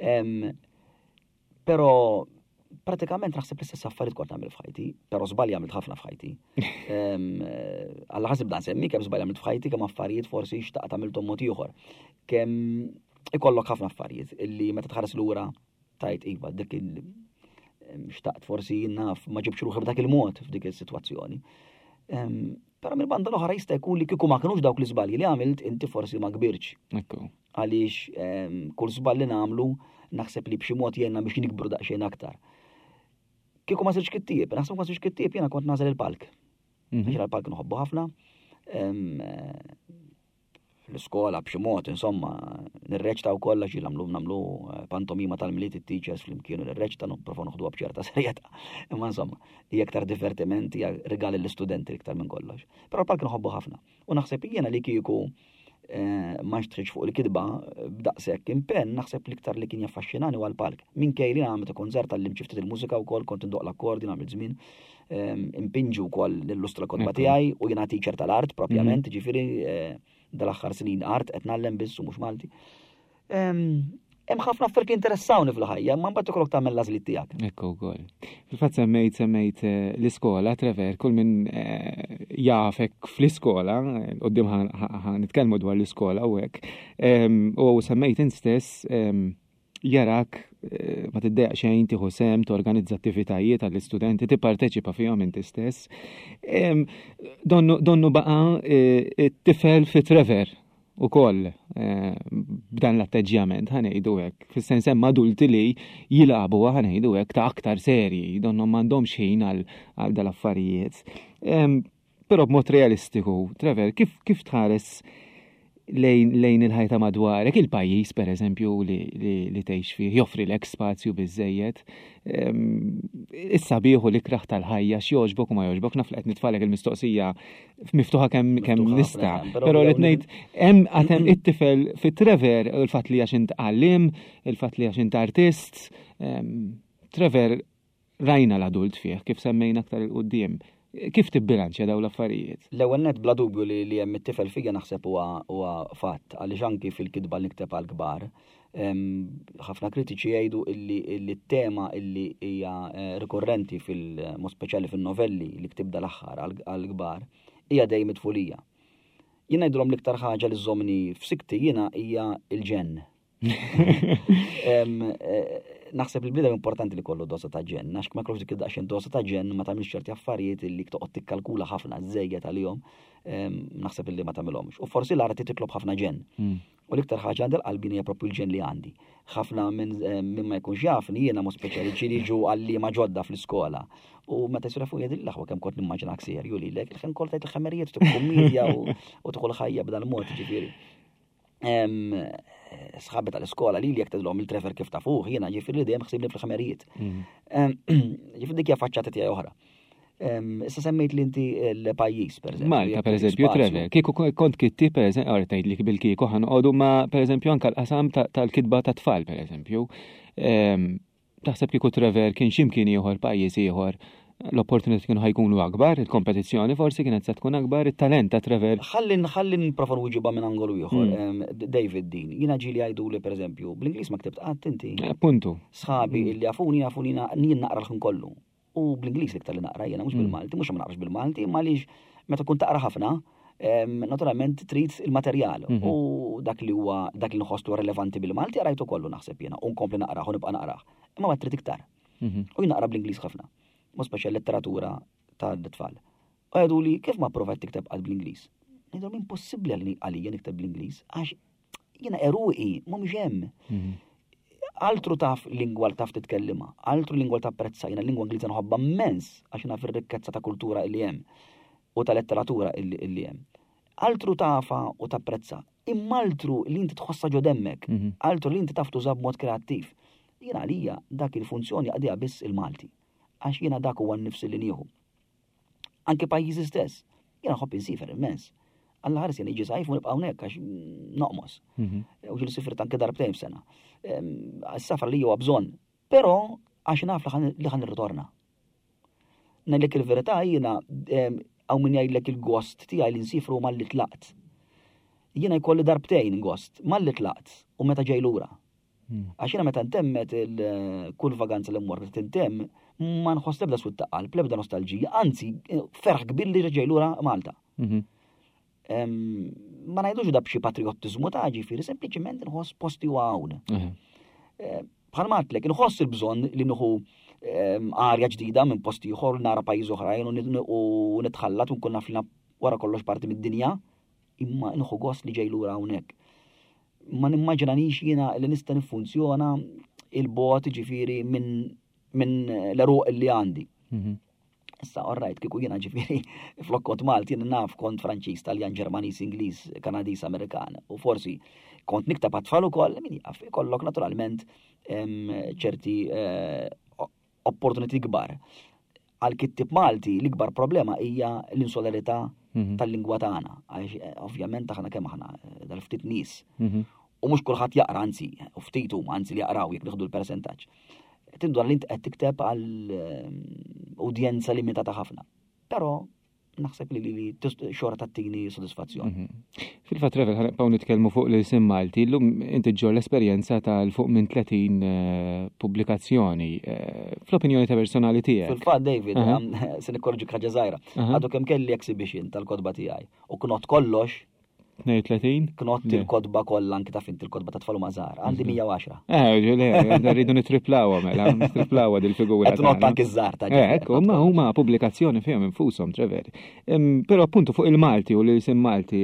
Pero pratikament naħseb l-istess affarijiet kont nagħmel f'ħajti, però żbalji għamilt ħafna f'ħajti. Alla ħasib dan semmi kemm żbalji għamilt f'ħajti kemm affarijiet forsi xtaqt għamilthom mod ieħor. Kemm ikollok ħafna affarijiet illi meta tħares lura tajt iva dik xtaqt forsi naf ma ġibx ruħi b'dak il-mod f'dik is-sitwazzjoni. Però mill-banda l-oħra jista' jkun li kieku ma kinux dawk l-iżbalji li għamilt inti forsi ma kbirx. Għaliex kull żball li nagħmlu naħseb li b'xi mod jenna biex nikbru daqsxejn aktar. Kieku ma sirx kittieb, naħseb ma sirx kittieb jiena kont nażel il-palk. Ġira l-palk nħobbu ħafna. Fl-iskola b'xi mod, insomma, nirreċta wkoll għax nagħmlu pantomima tal-miliet it-teachers flimkien nirreċta nipprova noħduha b'ċerta serjetà. Imma insomma, hija aktar divertiment, hija rigali l-istudenti iktar minn kollox. Però l-palk nħobbu ħafna. U naħseb jiena li kieku ma nxtħiġ fuq il-kidba b'daqshekk impenn naħseb l-iktar li kien jaffaxxinani huwa l-palk. Minkejja li nagħmel konċert tal-lim ftit il-mużika wkoll kont indoq l-akkordi nagħmel żmien, impinġu wkoll l-illustra kodba tiegħi u jiena teacher tal-art propjament, ġifieri dal-aħħar snin art qed nagħllem biss u mhux Malti. hemm ħafna affarijiet li interessawni fil-ħajja, ma mbagħad ikollok tagħmel l-għażliet tiegħek. Ekku wkoll. Fil-fatt semmejt l-iskola, Trevor, kull min jafek fl-iskola, qudiem nitkellmu dwar l-iskola u hekk, u semmejt instess jarak ma tiddejaq xejn tieħu sem torganizza attivitajiet għall-istudenti tipparteċipa fihom inti stess. Donnu baqa' it-tifel fi Trevor ukoll b'dan l-atteġġjament ħanejdu hekk. Fis-sens hemm adulti li jilagħbu ħanejdu hekk ta' aktar serji, donhom m'għandhomx ħin għal dal-affarijiet. Però b'mod realistiku, Trevor, kif tħares lejn il-ħajta madwarek, il-pajjiż pereżempju li tgħix fih joffri lek spazju biżejjed. Issa bieħu l-ikraħ tal-ħajja x'jogħġbok u ma jogħġbok, naf qed nitfalek il-mistoqsija miftuħa kemm nista'. Però li ngħid hemm it-tifel fit-Trevor il-fatt li għax int għallim, il-fatt li għax int artist. Trevor rajna l-adult fih, kif semmejna aktar il-qudiem. Kif tibbilanċja daw l-affarijiet? L-ewwel net bla dubju li hemm it-tifel fija naħseb huwa fatt għaliex anki fil-kitba li nikteb għall-kbar. Ħafna kritiċi jgħidu illi t-tema illi hija rikorrenti mod speċjali fin-novelli li ktibda l-aħħar għall-kbar hija dejjem it-tfulija. Jien ngħidulhom l-iktar ħaġa li żommni f'sikti jiena hija l-ġenn. Naħseb il-bida importanti li kollu dosa ta' ġenn, għax ma kollux dik id-daqsxejn dosa ta' ġenn ma tagħmilx ċerti affarijiet li toqgħod tikkalkula ħafna żejjed għalihom, naħseb illi ma tagħmilhomx. U forsi l-ara titlob ħafna ġenn. U l-iktar ħaġa għandha l-qalbi hija proprju l-ġenn li għandi. Ħafna minn ma jkunx jafni jiena mod speċjali ġiġu għalliema ġodda fl-iskola. U meta jsura fuq jgħidilha aħwa kemm kont nimmaġinak serju lilek, il-ħin kol tgħid il-ħemerijiet u kummedja u tħol ħajja b'dan mod ġifieri. Sħabet għal-iskola li jek tedlom il-Trevor kif ta' fuq, jiena ġifiri li dejjem ħsibni fil-ħamerijiet. Ġifiri dik hija faċċata tiegħi oħra. Issa semmejt li inti l-pajjiż, pereżempju. Malta, pereżempju, Trevor, kieku kont kitti, pereżempju, għara tgħidlik bil-kieku ħanqogħdu ma' pereżempju anke l-qasam tal-kitba ta' tfal, pereżempju. Taħseb kieku Trevor kien x'imkien ieħor pajjiż ieħor l-opportunità kienu ħajkunu akbar, il-kompetizzjoni forsi kienet se tkun akbar, it-talent ta' Trevor. Ħallin nipprova nwiġibha minn angolu ieħor. David Dean, jiena ġieli jgħiduli pereżempju, bl-Ingliż ma ktibt qatt inti. Appuntu. Sħabi li jafuni jien naqra l-ħin kollu. U bl-Ingliż iktar li naqra jiena mhux bil-Malti, mhux ma naqrax bil-Malti, imma għaliex meta kun taqra ħafna, naturalment trid il-materjal u dak li nħossu relevanti bil-Malti rajtu kollu naħseb jiena u nkompli naqrah u nibqa' naqrah. Imma ma trid iktar. U jien naqra bl-Ingliż ħafna. Mhux speċjal letteratura tal-tfal. U għedu li kif ma provajt tikteb għal bl-Ingliż. Ngħidhom impossibbli għalija nikteb bl-Ingliż għax jiena eruqi mhumiex hemm. Altru taf lingwa taf titkellima, altru lingwa tapprezza, jiena lingwa Ingliża nħobba immens għax naf ir-rikkezza ta' kultura li hemm u ta' letteratura li hemm. Altru tafa u tapprezza, imma altru li inti tħossa ġo demmek, altru li inti taf tuża b'mod kreattiv. Jiena għalija dak il-funzjoni għadija biss il-Malti. Għax jiena dak huwa nnifsi li nieħu. Anke pajjiżi stess, jiena nħobb insifer immens. Alla ħares jiena jiġi sajf u nibqa' hawnhekk għax noqmos. U ġieli sifert anke darbtejn f'sena. Is-safar li huwa bżonn, però għax naf li ħan nirritorna. Ngħidlek il-verità jiena hawn min jgħidlek il-gost tiegħi li nsifru malli tlaqt. Jiena jkolli darbtejn gost malli tlaqt u meta ġej lura. Għax jiena meta ntemmet kull vaganza li mmur tintemm ma nħoss lebda swit taqal, lebda nostalġija, anzi ferħ kbir li ġej lura Malta. Ma ngħidux da b'xi patriottiżmu ta' ġifieri, sempliċement nħoss posti hawn. Bħal matlek, nħoss il-bżonn li nieħu arja ġdida minn posti ieħor nara pajjiż oħrajn u nitħallat u nkun naf wara kollox parti mid-dinja, imma nieħu gost li ġej lura hawnhekk. Ma nimmaġinanix jiena li nista' niffunzjona il-bot ġifieri minn l-eruq li għandi. Issa, orrajt, kiku jiena ġifieri flok kont Malti, jien naf kont Franċiż, Taljan, Ġermaniż, Ingliż, Kanadiż, Amerikan. U forsi kont niktab għat-tfal ukoll, min jaf, ikollok naturalment ċerti opportunity kbar. Għal-kittib Malti l-ikbar problema hija l-insolarità tal-lingwa tagħna. Ovvjament aħna kemm aħna dal-ftit nies. U mhux kulħadd jaqra anzi, u ftit huma anzi li jaqraw jekk nieħdu l-persentaġġ. Tindu li inti qed tikteb għal udjenza limitata ħafna. Però naħseb li xorta tattini sodisfazzjoni. Fil-fatt Trevor, ħanibqgħu nitkellmu fuq l-isim Malti, llum inti ġġor l-esperjenza tal-fuq minn 30 pubblikazzjoni. Fl-opinjoni ta' personali tiegħek. Fil-fatt David, se nikkorġi ħaġa żgħira. Għadu kemm kelli exhibition tal-kodba tiegħi u knot kollox 32? Knot il-kodba kollha anke ta' fint il-kodba ta' tfal mażar. Għandi 110. Rridu nitriplawha mela, nitriplawha dil-figura. Knot anke żgħar ta' Ekku, huma pubblikazzjoni fihom infushom Trevor. Però appuntu fuq il-Malti u l-isim Malti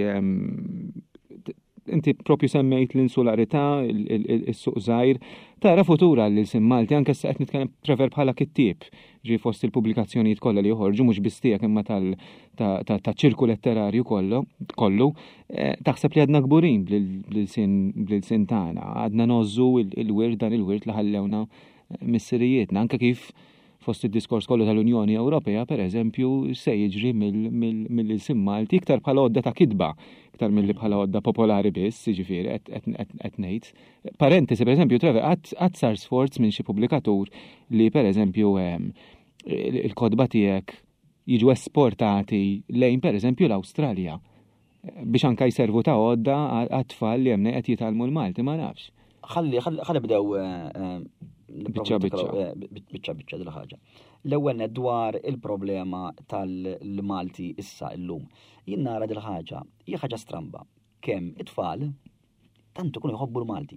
inti propju semmejt l-insularità, il-suq żgħir, tara futura l-isim Malti anke se qed nitkellem Trevor bħala kittieb ġi fost il-pubblikazzjonijiet kollha li joħorġu mhux biss tiegħek imma ta' ċirku letterarju kollu, taħseb li għadna kburin bl-sin tagħna, għadna nożżu il-wirt dan il-wirt li ħallewna mis-sirijietna, anke kif fost id-diskors kollu tal-Unjoni Ewropea, pereżempju, se jiġri mill-isim Malti iktar bħala għodda ta' kidba, iktar milli bħala għodda popolari biss, jiġifieri qed ngħid. Parentesi, pereżempju, Trevor, qatt sar sforz minn xi pubblikatur li pereżempju il-kodba tiegħek jiġu esportati lejn pereżempju l-Awstralja biex anke jservu ta' għodda għat-tfal li hemm qed jitalmu l-Malti, ma nafx. Ħalli bdew biċċa dil ħaġa. L-ewwel dwar il-problema tal-Malti issa llum. Jien nara dil ħaġa hija ħaġa stramba kemm it-tfal tant ikunu jħobbu l-Malti.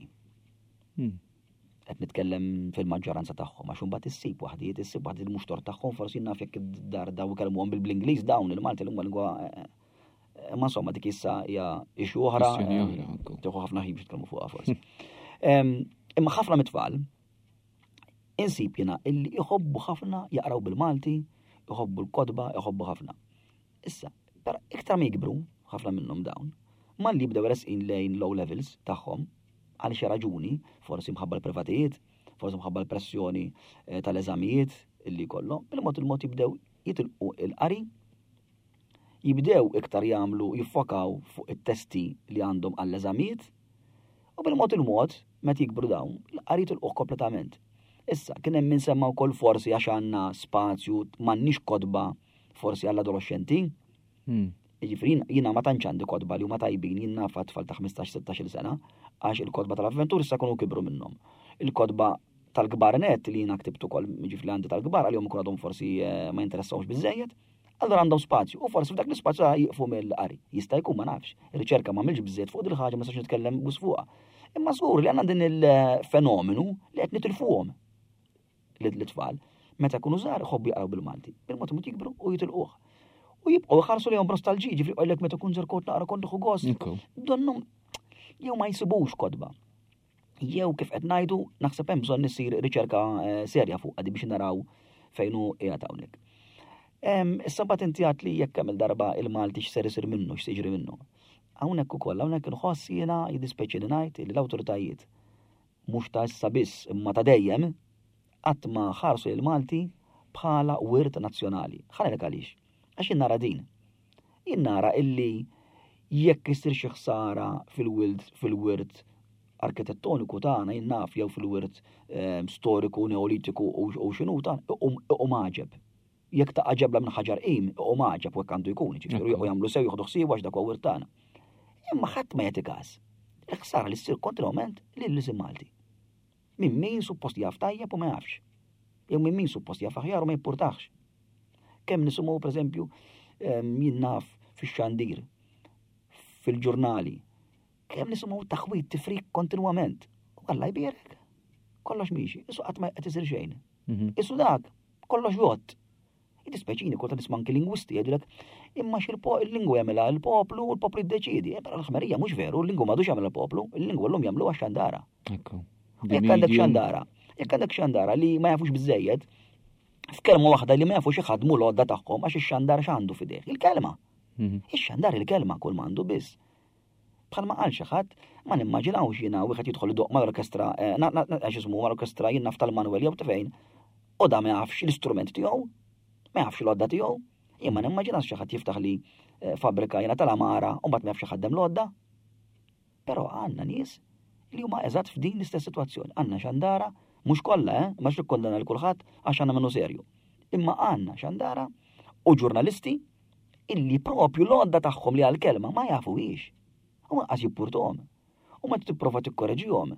Qed nitkellem fil-maġġoranza tagħhom għax imbagħad issib waħdiet mhux tort tagħhom forsi naf jekk id-dar daw ikellmuhom bil-Ingliż dawn il-Malti l-huma lingwa ma insomma dik issa hija ixu oħra tieħu ħafna ħin biex titkellmu fuqha forsi. Imma ħafna mit-tfal insib jiena illi jħobbu ħafna jaqraw bil-Malti, jħobbu l-kodba, jħobbu ħafna. Issa, però iktar ma jikbru ħafna minnhom dawn, ma li jibdew resqin lejn low levels tagħhom għal xi raġuni, forsi mħabba l-privatijiet, forsi mħabba l-pressjoni tal-eżamijiet illi kollhom, bil-mod jibdew jitilqu il-qari, jibdew iktar jagħmlu jiffokaw fuq it-testi li għandhom għall-eżamijiet, u bil-mod meta jikbru dawn, l-qari tilqu kompletament. Issa, kien hemm min semma wkoll forsi għax għandna spazju m'għandniex kodba forsi għall-adolescenti. Jiġifieri jiena ma tantx għandi kodba li huma tajbin jien naf tfal ta' 15-16 sena għax il-kodba tal-avventur issa kunu kibru minnhom. Il-kodba tal-kbar net li jiena ktibtu ukoll jiġifieri għandi tal-kbar għalihom ikun għadhom forsi ma jinteressawx biżejjed, allura għandhom spazju u forsi f'dak l-ispazju jiqfu mill-qari. Jista' jkun ma nafx. Ir-riċerka m'għamilx biżejjed fuq dil ħaġa ma nistax nitkellem bus fuqha. Imma żgur li għandna din il-fenomenu li qed nitilfuhom l-tfal, meta jkunu żgħar iħobbu jaqraw bil-Malti, bil-mod imut jikbru u jitilquh. U jibqgħu jħarsu lejhom b'nostalġija, ġifri qallek meta kun żar kont naqra kont nieħu gost. Donnhom jew ma jsibux kodba. Jew kif qed ngħidu naħseb hemm bżonn isir riċerka serja fuq għadi biex naraw fejn hu qiegħed hawnhekk. Issa mbagħad inti għad li jekk hemm il-darba il-Malti x'ser isir minnu, x'siġri minnu. Hawnhekk ukoll hawnhekk inħoss jiena jiddispeċi li ngħid li l-awtoritajiet mhux ta' issa biss imma ta' dejjem qatt ma ħarsu il-Malti bħala wirt nazzjonali. Ħalek għaliex. Għax jien nara din. Jien nara illi jekk isir xi ħsara fil-wirt arkitettoniku tagħna jien naf jew fil-wirt storiku, neolitiku u x'inhu tagħna iqu maġeb. Jekk ta' ġebla minn ħaġar qim iqu maġeb u hekk għandu jkun, ġifieri jagħmlu sew jieħdu ħsieb għax dak huwa wirt tagħna. Imma ħadd ma jagħti każ. Il-ħsara li ssir kontinwament lill-isim Malti. Min min suppost jaf tajjeb u ma jafx. Jew min min suppost jaf aħjar u ma jippurtax. Kemm nisimgħu pereżempju jien naf fix-xandir, fil-ġurnali, kemm nisimgħu taħwit tifrik kontinwament. U Alla jbierek. Kollox miexi, isu qatt ma qed isir xejn. Isu dak, kollox jgħod. Jidispeċini kol ta' nisma' anke lingwisti jgħidulek imma il-lingwa jagħmilha l-poplu u l-poplu jiddeċiedi. Però l-ħmerija mhux veru, l-lingwa m'għadux jagħmilha l-poplu, il-lingwa llum jagħmluha xandara. Jekk għandek xandara li ma jafux biżejjed, f'kelma waħda li ma jafux iħadmu l-għodda tagħhom għax ix-xandar x'għandu fideh. Il-kelma. Ix-xandar il-kelma kull m'għandu biss. Bħalma qal xi ħadd ma nimmaġinawx jiena wieħed jidħol idoq mal-orkestra għax ismu mal-orkestra jien naf tal-Manwel jew ta' fejn, u da ma jafx l-istrument tiegħu, ma jafx l-għodda tiegħu. Jien ma nimmaġinax xi ħadd jiftaħ li fabbrika jiena tal-Amara u mbagħad ma jafx iħaddem l-għodda. Però għandna nies li huma eżatt f'din l-istess sitwazzjoni. Għandna xandara, mhux kollha, ma x'ikkondanna l kulħadd għax għandna minnu serju. Imma għandna xandara u ġurnalisti illi propju l-għodda tagħhom li għal-kelma ma jafuhiex. U ma qas jippurtuhom. U ma tipprova tikkoreġihom.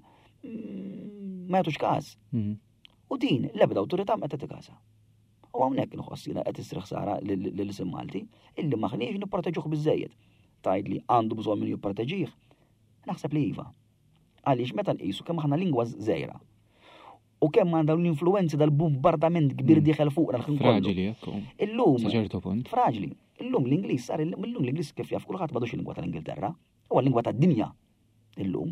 Ma jagħtux każ. U din l-ebda awtorità ma qed tikasa. U hawnhekk inħossina qed isriħ sara lill-isem Malti illi maħniex nipproteġuh biżżejjed. Tgħid li għandu bżonn min jipproteġih. Naħseb li iva. Għaliex meta nqisu kemm aħna lingwa żgħira. U kemm għandha l-influenzi dal-bombardament kbir dieħel fuqna l-ħin kollu. Fraġili jekk. Illum. Sa ċertu punt. Fraġili. Illum l-Ingliż sar illum l-Ingliż kif jaf kulħadd m'għadux il-lingwa tal-Ingilterra, huwa l-lingwa tad-dinja illum.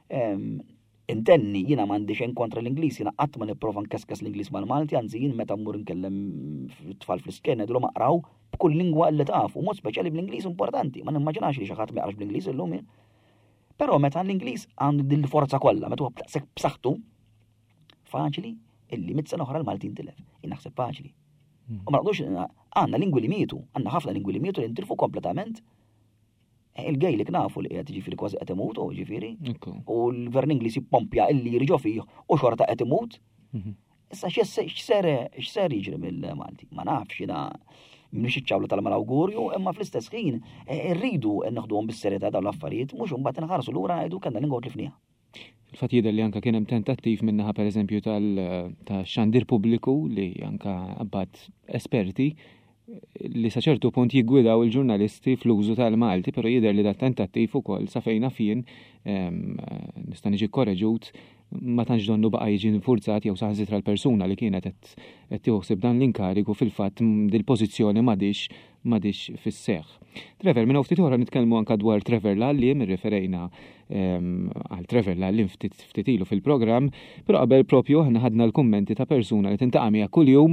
Intenni jiena m'għandix xejn kontra l-Ingliż, jiena qatt ma nipprova nkeskas l-Ingliż mal-Malti, anzi jien meta mmur nkellem tfal fl-isken ngħidulhom aqraw b'kull lingwa li tafu, mod speċjali bl-Ingliż importanti, ma nimmaġinax li xi ħadd ma jaqrax bl-Ingliż illum. Però meta l-Ingliż għandu din il-forza kollha, meta huwa b'saħħtu, faċli illi mit-sena oħra l-Malti intilef. Jien naħseb faċli. U ma naqdux għandna lingwi li mietu, għandna ħafna lingwi li mietu li ntilfu kompletament. Il-Gaelic nafu li qed jiġifieri kważi qed imutu, ġifieri. U l-Gvern Ingliż jippompja illi jriġu fih u xorta qed imut. Issa x'ser jiġri mill-Malti? Ma nafx jiena mhix iċċawla tal-malawgurju, imma fl-istess ħin irridu naħduhom bis-serjetà dawn l-affarijiet, mhux imbagħad inħarsu lura ngħidu kellna lingwa tlifniha. Il-fatt jidher li anke kien hemm tentattiv minnaħa pereżempju tal-xandir pubbliku li anke abbat esperti li sa ċertu punt jiggwidaw il-ġurnalisti fl-użu tal-Malti, però jidher li dat-tentattiv ukoll sa fejna fien nista' niġi korreġut ma tantx donnu baqa' jiġi infurzat jew saħżitra l-persuna li kienet qed tieħseb dan l-inkarigu fil-fatt dil-pożizzjoni m'għadix fis-seħħ. Trevor, minn ftit oħra nitkellmu anke dwar Trevor Lallim, irreferejna għal Trevor Lallim ftit ilu fil-programm, però qabel propju aħna ħadna l-kummenti ta' persuna li tintaqa' miegħek kuljum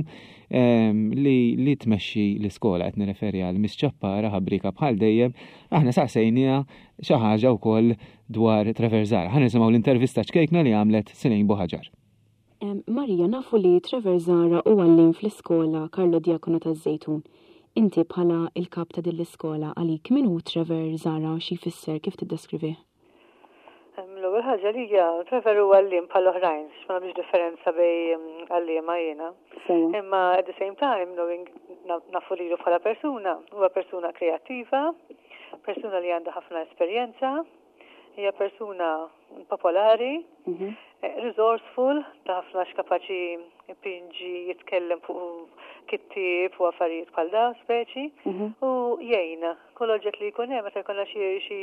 li tmexxi l-iskola qed nirreferi għal Miss Ċappara ħabbrika bħal dejjem, aħna saqsejniha xi ħaġa wkoll dwar Trevor Zara. Ħa nisimgħu l-intervista ċkejkna li għamlet Sinejn Buħaġar. Marija, nafu li Trevor Zara huwa għallim fl-iskola Karlo Diakono taż-Żejtun. Inti bħala il-kap ta' din l-iskola għalik min hu Trevor Zara u xi jfisser kif tiddeskrivih? L-ewwel ħaġa li hija Trevor huwa għalliem bħal oħrajn, ma nagħmilx differenza bej għalliema jiena. Imma at the same time nafu lilu bħala persuna, huwa persuna kreattiva, persuna li għandha ħafna esperjenza, hija persuna popolari, resourceful, ta' ħafna x'kapaċi jipinġi jitkellem fuq kittieb u affarijiet bħal dawn speċi, u jgħinna kull oġġett li jkun hemm meta jkollna xi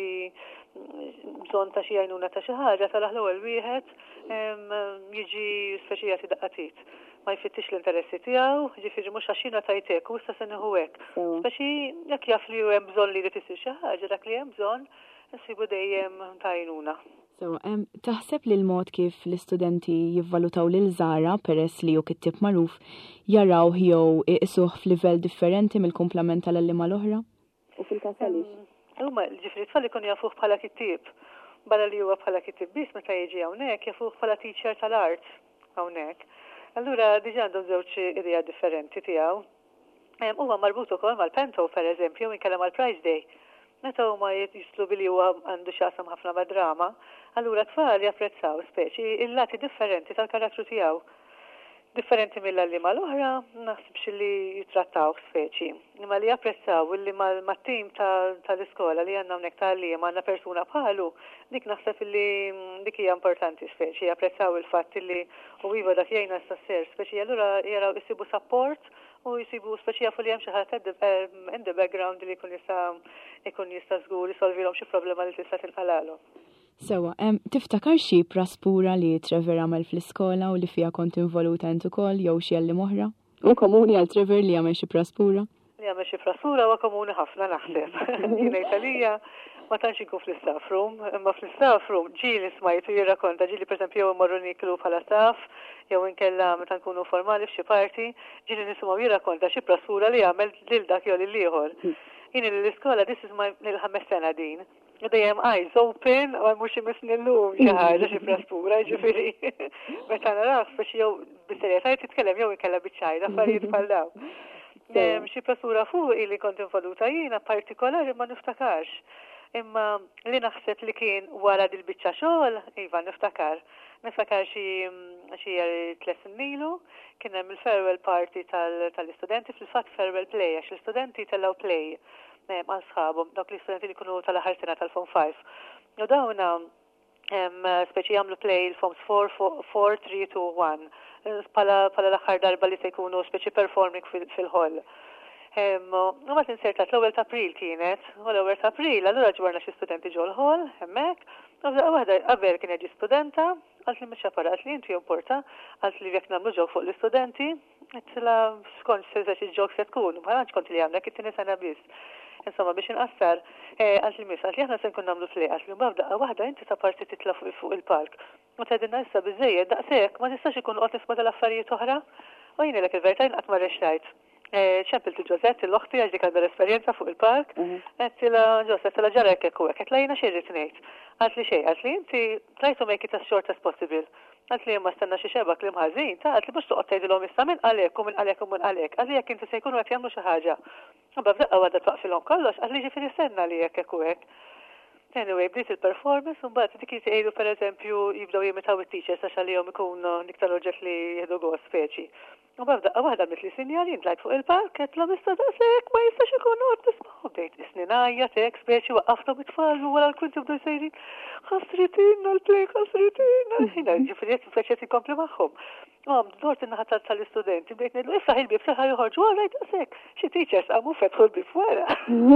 bżonn ta' xi għajnuna ta' xi ħaġa salaħ l-ewwel wieħed jiġi speċi jagħti daqqatit. Ma jfittix l-interessi tiegħu, ġifieri mhux għax jiena tajtek u issa se nieħu hekk. Speċi jekk jaf li hemm bżonn li tisir xi ħaġa dak li hemm bżonn insibu dejjem ta' għajnuna. Taħseb li l-mod kif l-istudenti jivvalutaw lil Zara peress li hu kittieb magħruf jaraw jew iqisuh f'livell differenti mill-kumplament tal-għalliema l-oħra? U fil-każ għaliex? Huma ġifieri tfal ikun jafuh bħala kittieb. Barra li huwa bħala kittieb biss meta jiġi hawnhekk jafuh bħala teacher tal-art hawnhekk. Allura diġà għandhom żewġ idea differenti tiegħu. Huwa marbut ukoll mal-Pento pereżempju inkellem mal-Prize Day. Meta huma jislu billi huwa għandu x'aqsam ħafna mad-drama, allura tfal japprezzaw speċi il-lati differenti tal-karattru tiegħu. Differenti mill-għalliema l-oħra, naħsibx li jitrattaw speċi. Imma li japprezzaw illi mat-tim tal-iskola li għandna hawnhekk tal-għalliema għandna persuna bħalu, dik naħseb li dik hija importanti speċi, japprezzaw il-fatt li u iva dak jgħinna s-ser speċi, allura jaraw isibu support u jisibu speċi jafu li hemm xi ħadd in the background li jkun jista' żgur isolvilhom xi problema li tista' tinqalalhom. Sewa, tiftakar xi praspura li Trevor għamel fl-iskola u li fija kont involuta int ukoll jew xi għallim oħra? U komuni għal Trevor li għamel xi praspura? Li għamel xi praspura huwa komuni ħafna naħseb. Jiena Italija ma tantx inkun fl-staff room, imma fl-staff room ġieli smajtu jirrakkonta ġieli pereżempju immorru niklu bħala staff jew inkella meta nkunu formali f'xi parti, ġieli nisimgħu jirrakkonta xi praspura li għamel lil dak jew lil ieħor. Jien l-iskola this is my ħames sena din. Dejjem eyes open, u mhux imisni llum xi ħaġa xi praspura, ġifieri. Meta naraw speċi jew bis-serjetà titkellem jew inkella biċ-ċajda affarijiet bħal dawn. Xi praspura fuq li kont involuta jiena partikolari ma niftakarx. Imma li naħseb li kien wara dil-biċċa xogħol, iva niftakar xi 3 snin ilu, kien hemm il-farewell party tal-istudenti, fil-fatt farewell play, għax l-istudenti tellgħu play għal sħabhom, dawk l-istudenti li jkunu tal-aħħar sena tal-Form 5. U dawna speċi jagħmlu play il-Forms 4, 3, 2, 1. Pala l-aħħar darba li se jkunu speċi performing fil-hall. U ma tinsertat l-1 ta' April kienet, u l-1 ta' April, allura ġbarna xi studenti ġol hall, hemmhekk, u waħda qabel kien ġi studenta, għalt li mhux apparat li inti importa, għalt li jekk nagħmlu ġok fuq l-istudenti, qedtila skont se xi ġok se tkun, ma nafx kont li għamlek it-tieni sena biss. Insomma biex inqassar, għalt li miss, għalt li aħna se nkun nagħmlu fleq, għalt li mbagħad waħda inti ta' parti titla' fuq il-park. U tgħidilna issa biżejjed daqshekk ma tistax ikun qod nisma' tal-affarijiet oħra. U jien lek il-verta jinqatt ma rexxajt. ċempilti Ġosett, l-oħti għax dik għandha l-esperjenza fuq il-park, għettila Ġosett, la ġarek ekku għek, għetlajna xirrit ngħid. Għalt li xej, għalt li inti try to make it as short as possible. Għalt li ma stenna xi xebak li mħażin, għalt li mhux toqgħod tgħidilhom issa minn għalek u minn għalek u minn għalek, għalt li jekk inti se jkunu qed jagħmlu xi ħaġa. Mbagħad b'daqqa għadha twaqfilhom kollox, għalt li ġifieri stenna li jekk ekku għek. Anyway, bdiet il-performance, un bat dik jgħidu per eżempju jibdew jimitaw it-teachers għax għalihom ikunu niktar oġġett li jieħdu gost speċi. U b'daqqa waħda mitli sinjali jintlajt fuq il-park qedlhom issa daqshekk ma jistax ikunu qed nisma'w bdejt isninajja tek speċi waqqafthom it-tfal wara l-kull tibdew sejrin ħasritinna l-plek ħasritinna. Ħina ġifieri speċi tikompli magħhom. Dort in-naħa tal-istudenti bdejt ngħidlu iftaħ il-bib saħħa joħorġu wara daqshekk. Xi teachers qamu fetħu l-bib wara.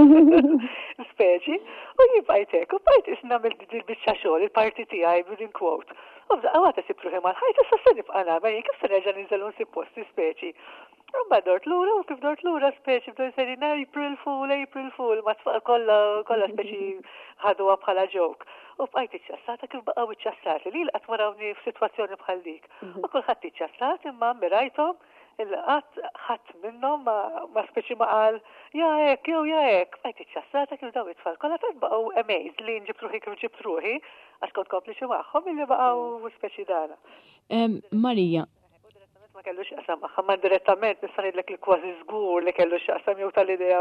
Speċi u jibqajtek u bajt isnamil dil-biċċa xogħol il-parti tiegħi within quote. U b'daqqa sibruħi mal-ħajt issa se nibqa' nagħmel kif se nerġa' ninżel nsib posti speċi. Mbagħad dort lura u kif dort lura speċi bdew sejrin April Fool ma tfaq kollha speċi ħaduha bħala joke. U bqajt iċċassata kif baqgħu iċċassati li qatt marawni f'sitwazzjoni bħal dik. U kulħadd iċċassat imma mirajthom il-qatt ħadd minnhom ma speċi ma qal ja hekk jew ja hekk. Bqajt iċċassata kif daw it-tfal kollha tant baqgħu amazed li nġib ruħi kif ġibt ruħi għax kont kompliċi magħhom illi baqgħu speċi dana. Marija. Ma kellu x'qasam magħha ma direttament nista' ngħidlek li kważi żgur li kellu x'qasam jew tal-idea.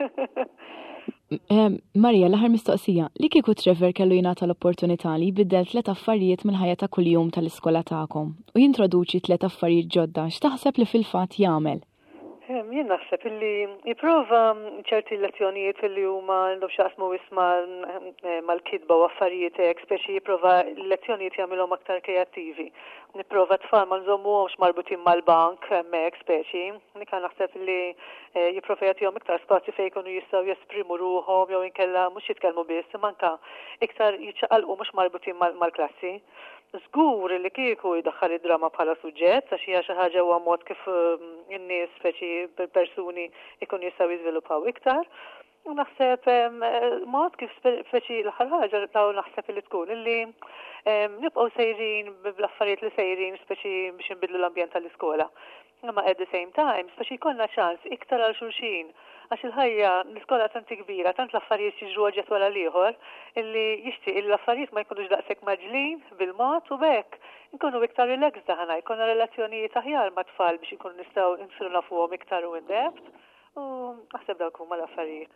Marija, l-aħħar mistoqsija, li kieku Trevor kellu jingħata l-opportunità li jbiddel 3 affarijiet mill-ħajja ta' kuljum tal-iskola tagħkom u jintroduċi 3 affarijiet ġodda, x'taħseb li fil-fatt jagħmel? Jien naħseb illi jipprova ċerti lezzjonijiet illi huma għandhom x'jaqsmu wisma mal-kidba u affarijiet hekk, speċi jipprova l-lezzjonijiet jagħmilhom aktar kreattivi. Nipprova tfal ma nżommuhomx marbutin mal-bank hemmhekk speċi. Nika naħseb illi jipprova jagħtihom iktar spazju fejn jkunu jistgħu jesprimu ruhom jew inkella mhux jitkellmu biss, imma anke iktar jiċċaqalqu mhux marbutin mal-klassi. Żgur li kieku jdaħħal id-drama bħala suġġett, għax hija xi ħaġa huwa mod kif in-nies speċi persuni jkunu jistgħu jiżviluppaw iktar. U naħseb mod kif speċi l-aħħar ħaġa taw naħseb li tkun illi nibqgħu sejrin bl-affarijiet li sejrin speċi biex inbidlu l-ambjent tal-iskola. Imma at the same time, speċi jkollna ċans iktar għal xulxin. Għax il-ħajja l-iskola tanti kbira, tant l-affarijiet jiġru oġġet wara l-ieħor, illi jixtieq l-affarijiet ma jkunux daqshekk maġlin bil-mod u bekk nkunu iktar relaxed aħna, jkollna relazzjonijiet aħjar ma' tfal biex ikunu nistgħu nsiru nafuhom iktar u in-depth u naħseb dawk huma l-affarijiet.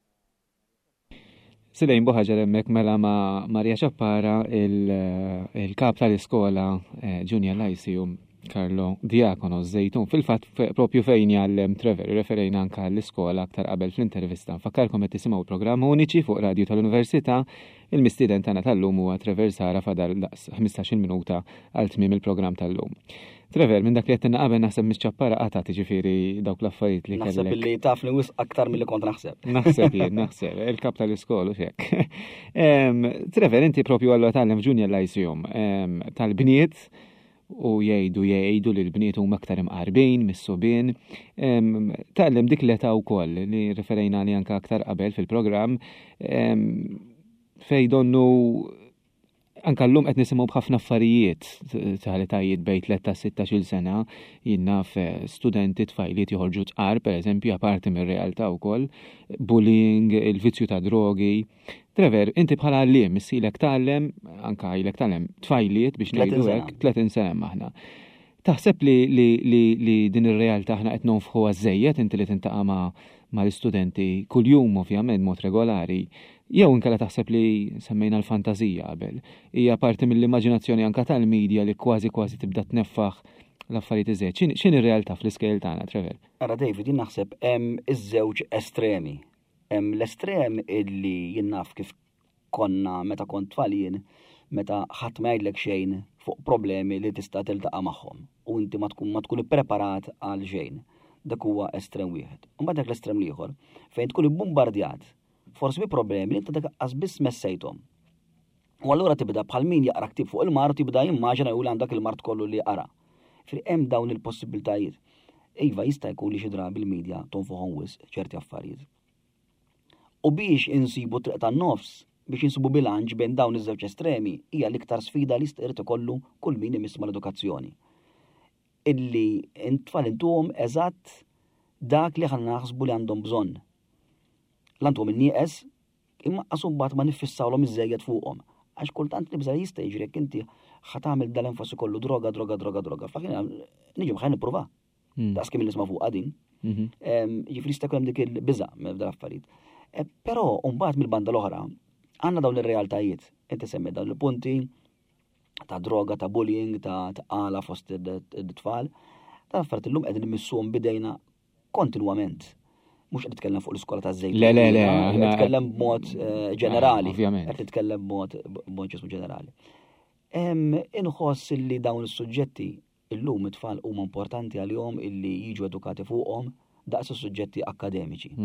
Silejn buħaġa hemmhekk mela ma' Marija Ċappara il-kap tal-iskola Junior Lyceum Karlo Diakono Zejtun fil-fatt propju fejn jgħallem Trevor, referejna anka l-iskola aktar qabel fl-intervista. Fakkarkom qed tisimgħu programm uniċi fuq radju tal-Università. Il-mistieden tagħna tal-lum huwa Trevor Sara fadal 15-il minuta għal tmiem il-programm tal-lum. Trevor, minn dak li qed qabel naħseb Ċappara qatat ġifieri dawk l-affarijiet li kellek. Naħseb li taf li wisq aktar milli kont naħseb. Naħseb, il-kap tal-iskola xek. Trevor, inti propju għallu tgħallem f'Junior Lyceum tal-bniet u jgħidu li l-bniet huma aktar imqarbin, mis-subien. Tgħallem dik l-età wkoll li referejna li anke aktar qabel fil-programm fejn donnu anke llum qed nisimgħu b'ħafna affarijiet tal-etajiet bejn 13-16 sena jien naf studenti tfajliet joħorġu tqar pereżempju apparti mir-realtà wkoll, bullying, il-vizzju ta' drogi. Trevor, inti bħala għalliem, issilek tgħallem, anke ilek tgħallem tfajliet biex ngħidu hekk 30 sena aħna. Taħseb li din ir-realtà aħna qed nonfħuha żejjed inti li tintaqa' mal-istudenti kuljum ovvjament mod regolari. Jew inkella taħseb li semmejna l-fantazija qabel. Hija parti mill-immaġinazzjoni anke tal-medja li kważi tibda tneffaħ l-affarijiet iżgħid. X'inhi r-realtà fl-iskejl tagħna, Trevor? Ara David, jien naħseb hemm iż-żewġ estremi. Hemm l-estrem illi jien naf kif konna meta kont tfal jien, meta ħadd ma jgħidlek xejn fuq problemi li tista' tiltaqa' magħhom u inti ma tkun ippreparat għal xejn. Dak huwa estrem wieħed. U mbagħad dak l-estrem ieħor fejn tkun ibbombardjat forsi bi problemi li inti dak biss messejthom. U allura tibda bħal min jaqra ktib fuq il-mart tibda jimmaġina jqul għandak il-mart kollu li jaqra. Hemm dawn il-possibiltajiet. Iva jista' jkun li xi drabi il-medja tonfoħhom wisq ċerti affarijiet. U biex insibu triq tan-nofs, biex insibu bilanċ bejn dawn iż-żewġ estremi hija l-iktar sfida li jrid ikollu kull min imiss mal-edukazzjoni. Illi intfal intuhom eżatt dak li ħana naħsbu li għandhom bżonn. L-għandhom in-nieqes imma mbagħad ma nifissawlhom iżejjed fuqhom. Għax kultant nibża jista' jiġri jekk inti ħatamel dal-enfasi kollu droga. Fl-aħħar niġi ħajn nipprova. Daqs kemm nisma' fuq din. Ġifieri jista' jkun hemm dik il-biża' f'dal-affarijiet. Però mbagħad mill-banda l-oħra għandna dawn ir-realtajiet. Inti semmi dawn il-punti ta' droga, ta' bullying, ta' qala fost id-tfal. Ta' affarijiet illum qegħdin immissuhom bidejna kontinwament. Mhux qed nitkellem fuq l-iskola taż-żejt. Le, qed nitkellem b'mod ġenerali. Ovvjament. Qed nitkellem b'mod ġismu ġenerali. Inħoss li dawn is-suġġetti illum it-tfal huma importanti għalihom illi jiġu edukati fuqhom daqs is-suġġetti akkademiċi.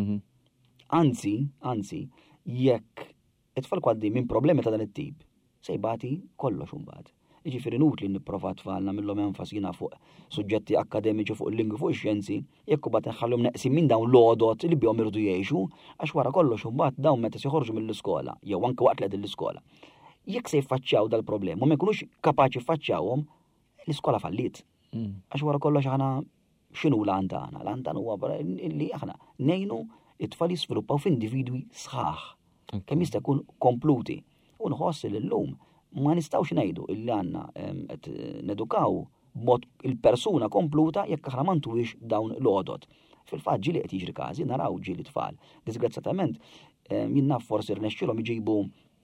Anzi, jekk it-tfal kwaddi minn problemi ta' dan it-tip, se jbagħti kollox imbagħad. Jiġifieri nutli nipprova tfal nagħmilhom enfasina fuq suġġetti akkademiċi fuq il-lingwi fuq ix-xjenzi, jekk imbagħad inħallhom neqsin minn dawn l-għodot li bihom irdu jgħixu, għax wara kollox imbagħad dawn meta se joħorġu mill-iskola jew anke waqt li l-iskola. Jekk se jiffaċċjaw dal-problema u ma jkunux kapaċi jiffaċċjawhom, l-iskola fallit. Għax wara kollox aħna x'inhu l-għan tagħna? L-għan tagħna huwa li aħna ngħinu it-tfal jiżviluppaw f'individwi sħaħ kemm jista' jkun kompluti. U nħoss li llum ma nistgħux ngħidu illi għandna qed nedukaw b'mod il-persuna kompluta jekk aħna ma ntuwix dawn l-għodot. Fil-fatt ġieli qed jiġri każi naraw ġieli tfal. Disgrazzjatament jien naf forsi rnexxielhom iġibu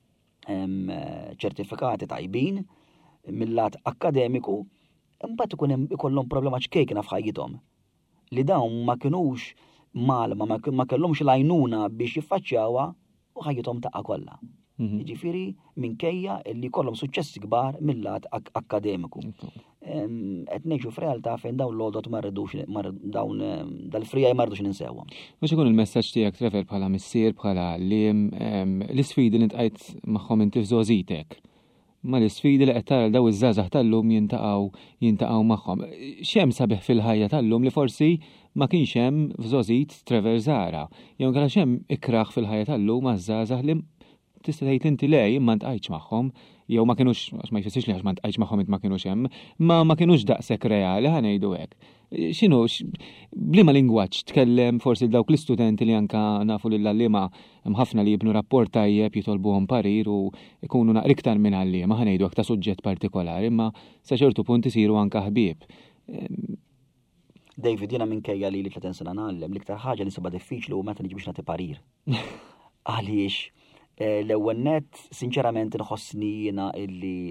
ċertifikati tajbin mill-lat akademiku, imbagħad ikollhom problema ċkejkna f'ħajjithom. Li dawn ma kinux malma ma kellhomx l-għajnuna biex jiffaċċjawha u ħajjithom taqqa kollha. Jiġifieri minkejja li jkollhom suċċessi kbar mill-lat akademiku. Qed ngħixu f'realtà fejn dawn l-għodot ma rridux dawn dal-frijaj ma rridux ninsewhom. Mhux ikun il-messaġġ tiegħek Trevor bħala missier bħala l-isfidi li ntqajt magħhom inti f'żożitek. Ma l-isfidi li qed tara daw iż-żgħażagħ tal-lum jintaqgħu magħhom. X'hemm sabiħ fil-ħajja tal-lum li forsi ma kienx hemm f'żożit Trevor żara. Jew inkella x'hemm ikraħ fil-ħajja tal-lum għaż-żgħażagħ li tista' tgħid inti lej ma ntqajtx magħhom, jew ma kinux għax ma jfissirx li għax ma ntqajtx magħhom int ma kinux hemm, ma kinux daqshekk reali ħanejdu hekk. X'inhu bliema lingwaġġ tkellem forsi dawk l-istudenti li anke nafu lil għalliema hemm ħafna li jibnu rapport tajjeb jitolbuhom parir u jkunu naqra iktar minn għalliema ħanejdu hekk ta' suġġett partikolari, imma sa ċertu punt isiru anke ħbieb. David, jiena minkejja li 30 sena nagħllem l-iktar ħaġa li sibha diffiċli u meta niġi biex nagħti parir. Għaliex l-ewwel nett sinċerament inħossni jiena illi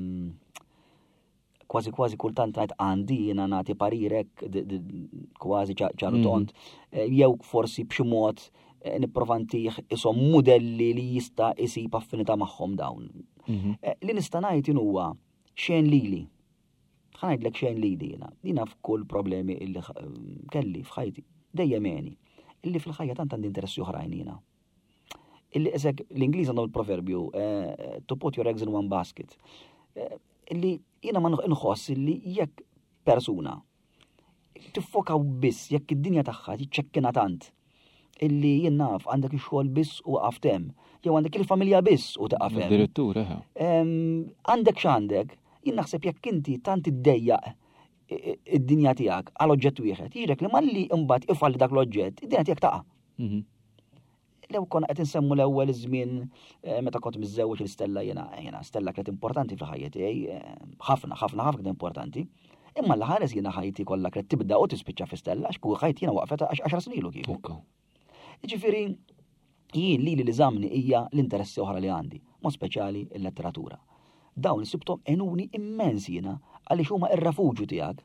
kważi kultant ngħid għandi jiena nagħti parir hekk kważi ċaru tont, jew forsi b'xi mod nipprova ntih ishom mudelli li jista' isib affinità magħhom dawn. Li nista' ngħid huwa xejn lili. Ħanajdlek xejn lili jiena f'kull problemi illi kelli f'ħajti dejjem għeni illi fil-ħajja tant għandi interessi oħrajn jiena. L-Ingliż għandhom il-proverbju to put your eggs in one basket. Illi jiena ma nħoss illi jekk persuna tiffokaw biss jekk id-dinja tagħha tiċċekkina tant illi jien naf għandek ix-xogħol biss u qaftem, jew għandek il-familja biss u taqafem. Addirittura. Għandek x'għandek, jien naħseb jekk inti tant iddejjaq id-dinja tiegħek għal oġġett wieħed, jiġrek li malli imbagħad ifalli dak l-oġġett, id-dinja tiegħek taqa'. Lew konna qed insemmu l-ewwel żmien meta kont miżżewweġ il-Stella jiena Stella kienet importanti fil-ħajja tiegħi, ħafna kienet importanti. Imma l-ħares jiena ħajti kollha kienet tibda u tispiċċa fi Stella għax ħajti jiena waqfet 10 snin ilu kieku. Jiġifieri jien li l-eżamni hija l-interessi oħra li għandi, mod speċjali l-letteratura. Dawn sibtom enuni immensi jiena għaliex huma ir-refuġju tiegħek.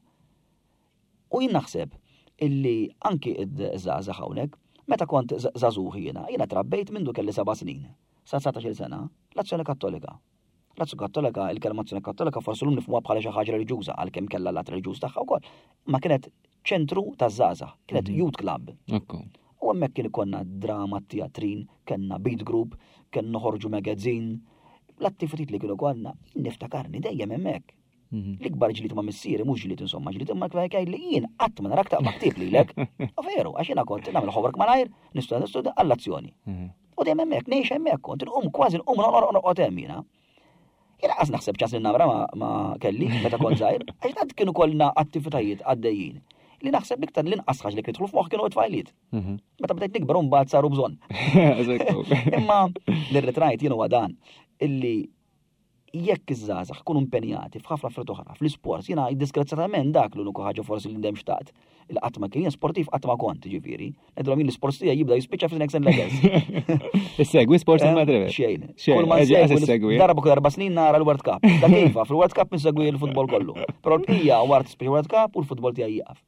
U jien naħseb illi anki id-żgħażagħ hawnhekk, meta kont żagħżugħ jiena trabbejt mindu kelli 7 snin, sa 19 sena, l-azzjoni kattolika. L-azzjoni kattolika, il-kelma azzjoni kattolika forsi l nifhmuha bħala xi ħaġa reliġjuża għalkemm kellha l-att reliġjuż tagħha wkoll, ma kienet ċentru taż-żgħażagħ, kienet youth club. U hemmhekk kien ikollna drama, teatrin, kellna beat group, kien noħorġu magazine, l-attivitajiet li kienu konna niftakarni dejjem hemmhekk. L-ikbar ġlied ma' missieri mhux ġlied insomma ġlied imma kien li jien qatt ma narak taqma' ktieb lilek. Veru, għax jiena kont nagħmel homework malajr, nistudja għall-azzjoni. U dejjem hemmhekk ngħix hemmhekk kont inqum kważi nqum noqgħod hemm jiena. Jiena qas naħseb ċans li namra ma kelli meta kont żgħir, għax tant kienu kollna attivitajiet għaddejjin. Li naħseb iktar l-inqas ħaġa li kienu jidħlu f'moħħ kienu t-tfajliet. Meta bdejt nikber mbagħad saru bżonn. Imma l-irritrajt jien huwa dan illi jekk iż-żgħażagħ kunu impenjati f'ħafna affarijiet oħra, fl-isports, jiena disgrazzjatament dak l-uniku ħaġa forsi li ndem xtaqt. Il-qatt ma kien sportiv qatt ma kont, ġifieri. Ngħidulhom jien l-isports tiegħi jibda jispiċċa fil-next legacy. Issegwi sports il-Madrid. Xejn. Kull ma segwi. Darba kull 4 snin nara l-World Cup. Da kejfa, fil-World Cup insegwi l-futbol kollu. Però l-bqija wara World Cup u l-futbol tiegħi jaqaf.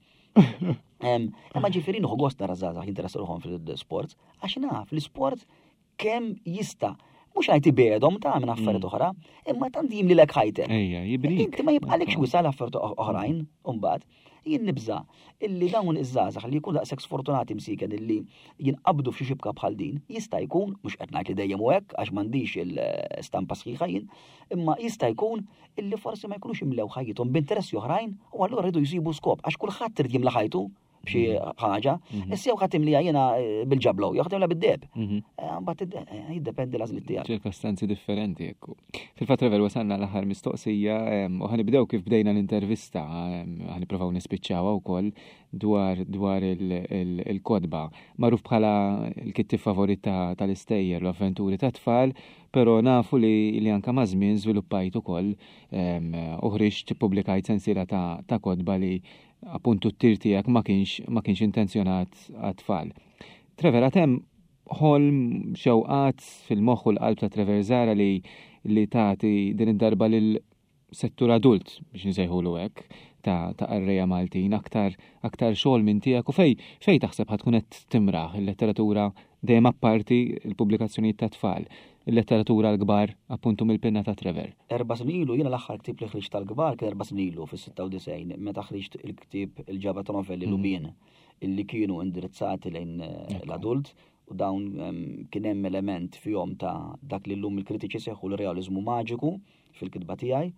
Imma ġifieri nieħu gost nara żgħażagħ jinteressawhom fil-sports għax naf l-isport kemm jista' mhux ngħid ibedhom ta' minn affarijiet oħra, imma tant jimli lek ħajtek. Ejja, jibrik. Inti ma jibqalekx wisal affarijiet oħrajn imbagħad. Jien nibża illi dawn iż-żgħażagħ li jkunu daqshekk sfortunati msiken illi jinqabdu f'xi xibka bħal din, jista' jkun mhux qed ngħid li dejjem hekk għax m'għandix il-stampa sħiħa jien, imma jista' jkun illi forsi ma jkunux imlew ħajjithom b'interessi oħrajn u allura rridu jsibu skop għax kulħadd irid jimla ħajtu b'xi ħaġa, issa jew ħadd imliha jiena bil-ġablow, jew ħadd imliha bid-deb. Mbagħad jiddependi l-għażliet tiegħek. Ċirkostanzi differenti hekk. Fil-fatt Revel wasalna l-aħħar mistoqsija u ħanibdew kif bdejna l-intervista, ħanippruvaw nispiċċawha wkoll dwar il-kodba. Magħruf bħala l-kittif favorit tal-istejjer l-avventuri ta' tfal, però nafu li anke ma' żmien żviluppajt ukoll uħriġt pubblikajt sensiela ta' kodba li appuntu t-tir tiegħek ma kienx intenzjonat għat-tfal. Trevor, hemm ħolm xewqat fil-moħħ u l-qalb ta' Trevor Zara li tagħti din id-darba lil settur adult biex nsejħulu hekk ta' qarrejja Maltin aktar xogħol minn tiegħek u fej taħseb ħadkun qed timraħ il-letteratura dejjem apparti l-pubblikazzjonijiet ta' tfal. Il-letteratura l-kbar appuntu mill-penna ta' Trevor. 4 snin ilu jiena l-aħħar ktib li ħriġt tal-kbar kien 4 snin ilu fis-96 meta ħriġt il-ktib il-ġabra ta' novelli Lubien illi kienu indirizzati lejn l-adult u dawn kien hemm element fihom ta' dak li llum il-kritiċi seħħu l-realizmu maġiku fil-kitba tiegħi.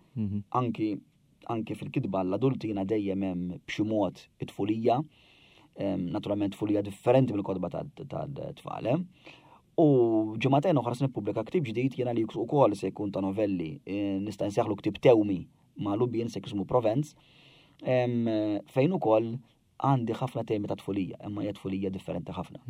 Anki fil-kitba l-adulti jiena dejjem hemm b'xi mod it-tfulija, naturalment tfulija differenti mill-kodba tat-tfal. U ġematejn oħra se nippubblika ktib ġdid jiena li wkoll se jkun ta' novelli, nista' nseħħlu ktib tewmi ma' Lubien se jismu Provence, fejn ukoll għandi ħafna temi ta' tfulija, imma hija tfulija differenti ħafna.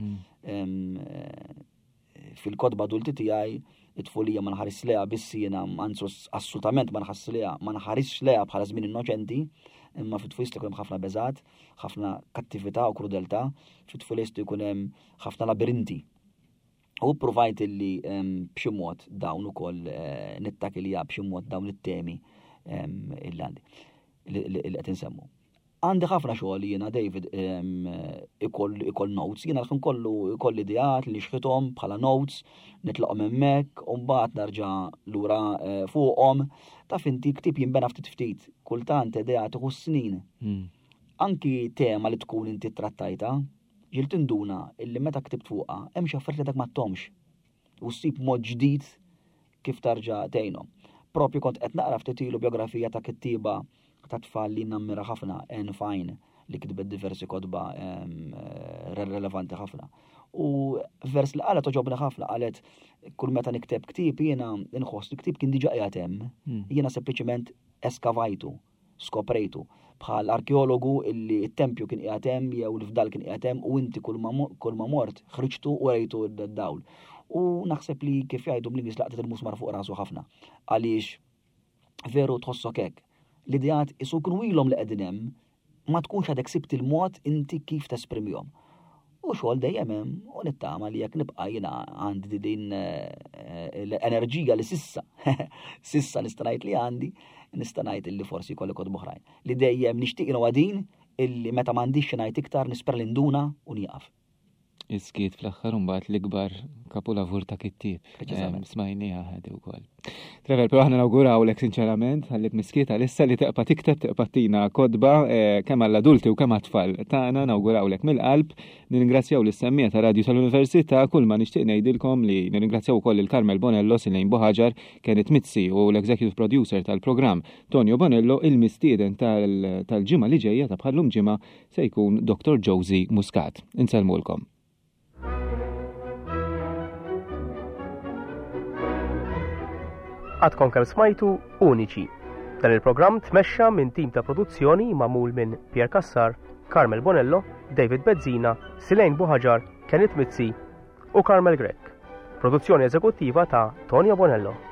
Fil-kodba adulti tiegħi it-tfulija ma nħares leha biss jiena assolutament ma nħarisx leha bħala żmien innoċenti, imma fit-tfulisti jkun hemm ħafna beżat, ħafna kattività u krudeltà, fit-tfulisti jkun hemm ħafna labirinti. U provajt illi b'xi mod dawn ukoll nittakilja b'xi mod dawn it-temi illi għandi li qed insemmu. Għandi ħafna xogħol jiena David ikoll notes, jiena ikolli ideat li xħithom bħala notes, nitlaqhom hemmhekk u mbagħad narġa' lura fuqhom taf inti ktib jinbena ftit, kultant idea tieħu snin. Anki tema li tkun inti trattajta, ġilt induna illi meta ktibt fuqha hemm xi affarijiet li dak ma thomx u ssib mod ġdid kif tarġa' tgħinhom. Propju kont qed naqra ftit ilu biografija ta' kittieba ta' tfal li nammira ħafna, Anne Fine, li kitbet diversi kodba relevanti ħafna. U vers li qalet oġobni ħafna, qalet kull meta nikteb ktib jiena inħoss li ktib kien diġà qiegħed hemm, jiena sempliċement eskavajtu, skoprejtu. Bħal arkeologu illi t-tempju kien qiegħed hemm jew l-fdal kien qiegħed hemm u inti kull ma mort ħriġtu u rejtu d-dawl. U naħseb li kif jgħidu bl-Ingliż laqtet il-musmar fuq rasu ħafna. Għaliex veru tħossok hekk. L-idejat isu kienu ilhom li qegħdin hemm ma tkunx għadek sibt il-mod inti kif tesprimihom. U xogħol dejjem hemm u nittama li jekk nibqa' jiena għandi din l-enerġija li sissa nista' ngħid li għandi, nista' ngħid illi forsi jkolli kod oħrajn. Li dejjem nixtieq għadin illi meta m'għandix ngħid iktar nispera li nduna u nieqaf. Iskiet fl-axħar mbagħad l-ikbar kapulavur ta' kittib. Smajniha ħadi wkoll. Trevor, però aħna nawgurawlek sinċerament għallik miskieta lissa li teqpa' tikteb teqpa' tina kodba kemm għall-adulti u kemm għat-tfal tagħna nawgurawlek mill-qalb. Nirringrazzjaw lis-semmija ta' Radju tal-Università kull ma nixtieq ngħidilkom li nirringrazzjaw ukoll il-Carmel Bonello Silejn Boħaġar kienet Mitzi u l-Executive Producer tal-programm Tonio Bonello il-mistieden tal-ġimgħa li ġejja ta' bħallum ġimgħa se jkun Dr. Josie Muscat. Insellmulkom. Għadkom kemm smajtu Uniċi. Dan il-programm tmexxa minn tim ta' produzzjoni magħmul minn Pier Kassar, Carmel Bonello, David Bezzina, Silejn Boħaġar, Kenneth Mizzi u Carmel Grek. Produzzjoni eżekuttiva ta' Tonio Bonello.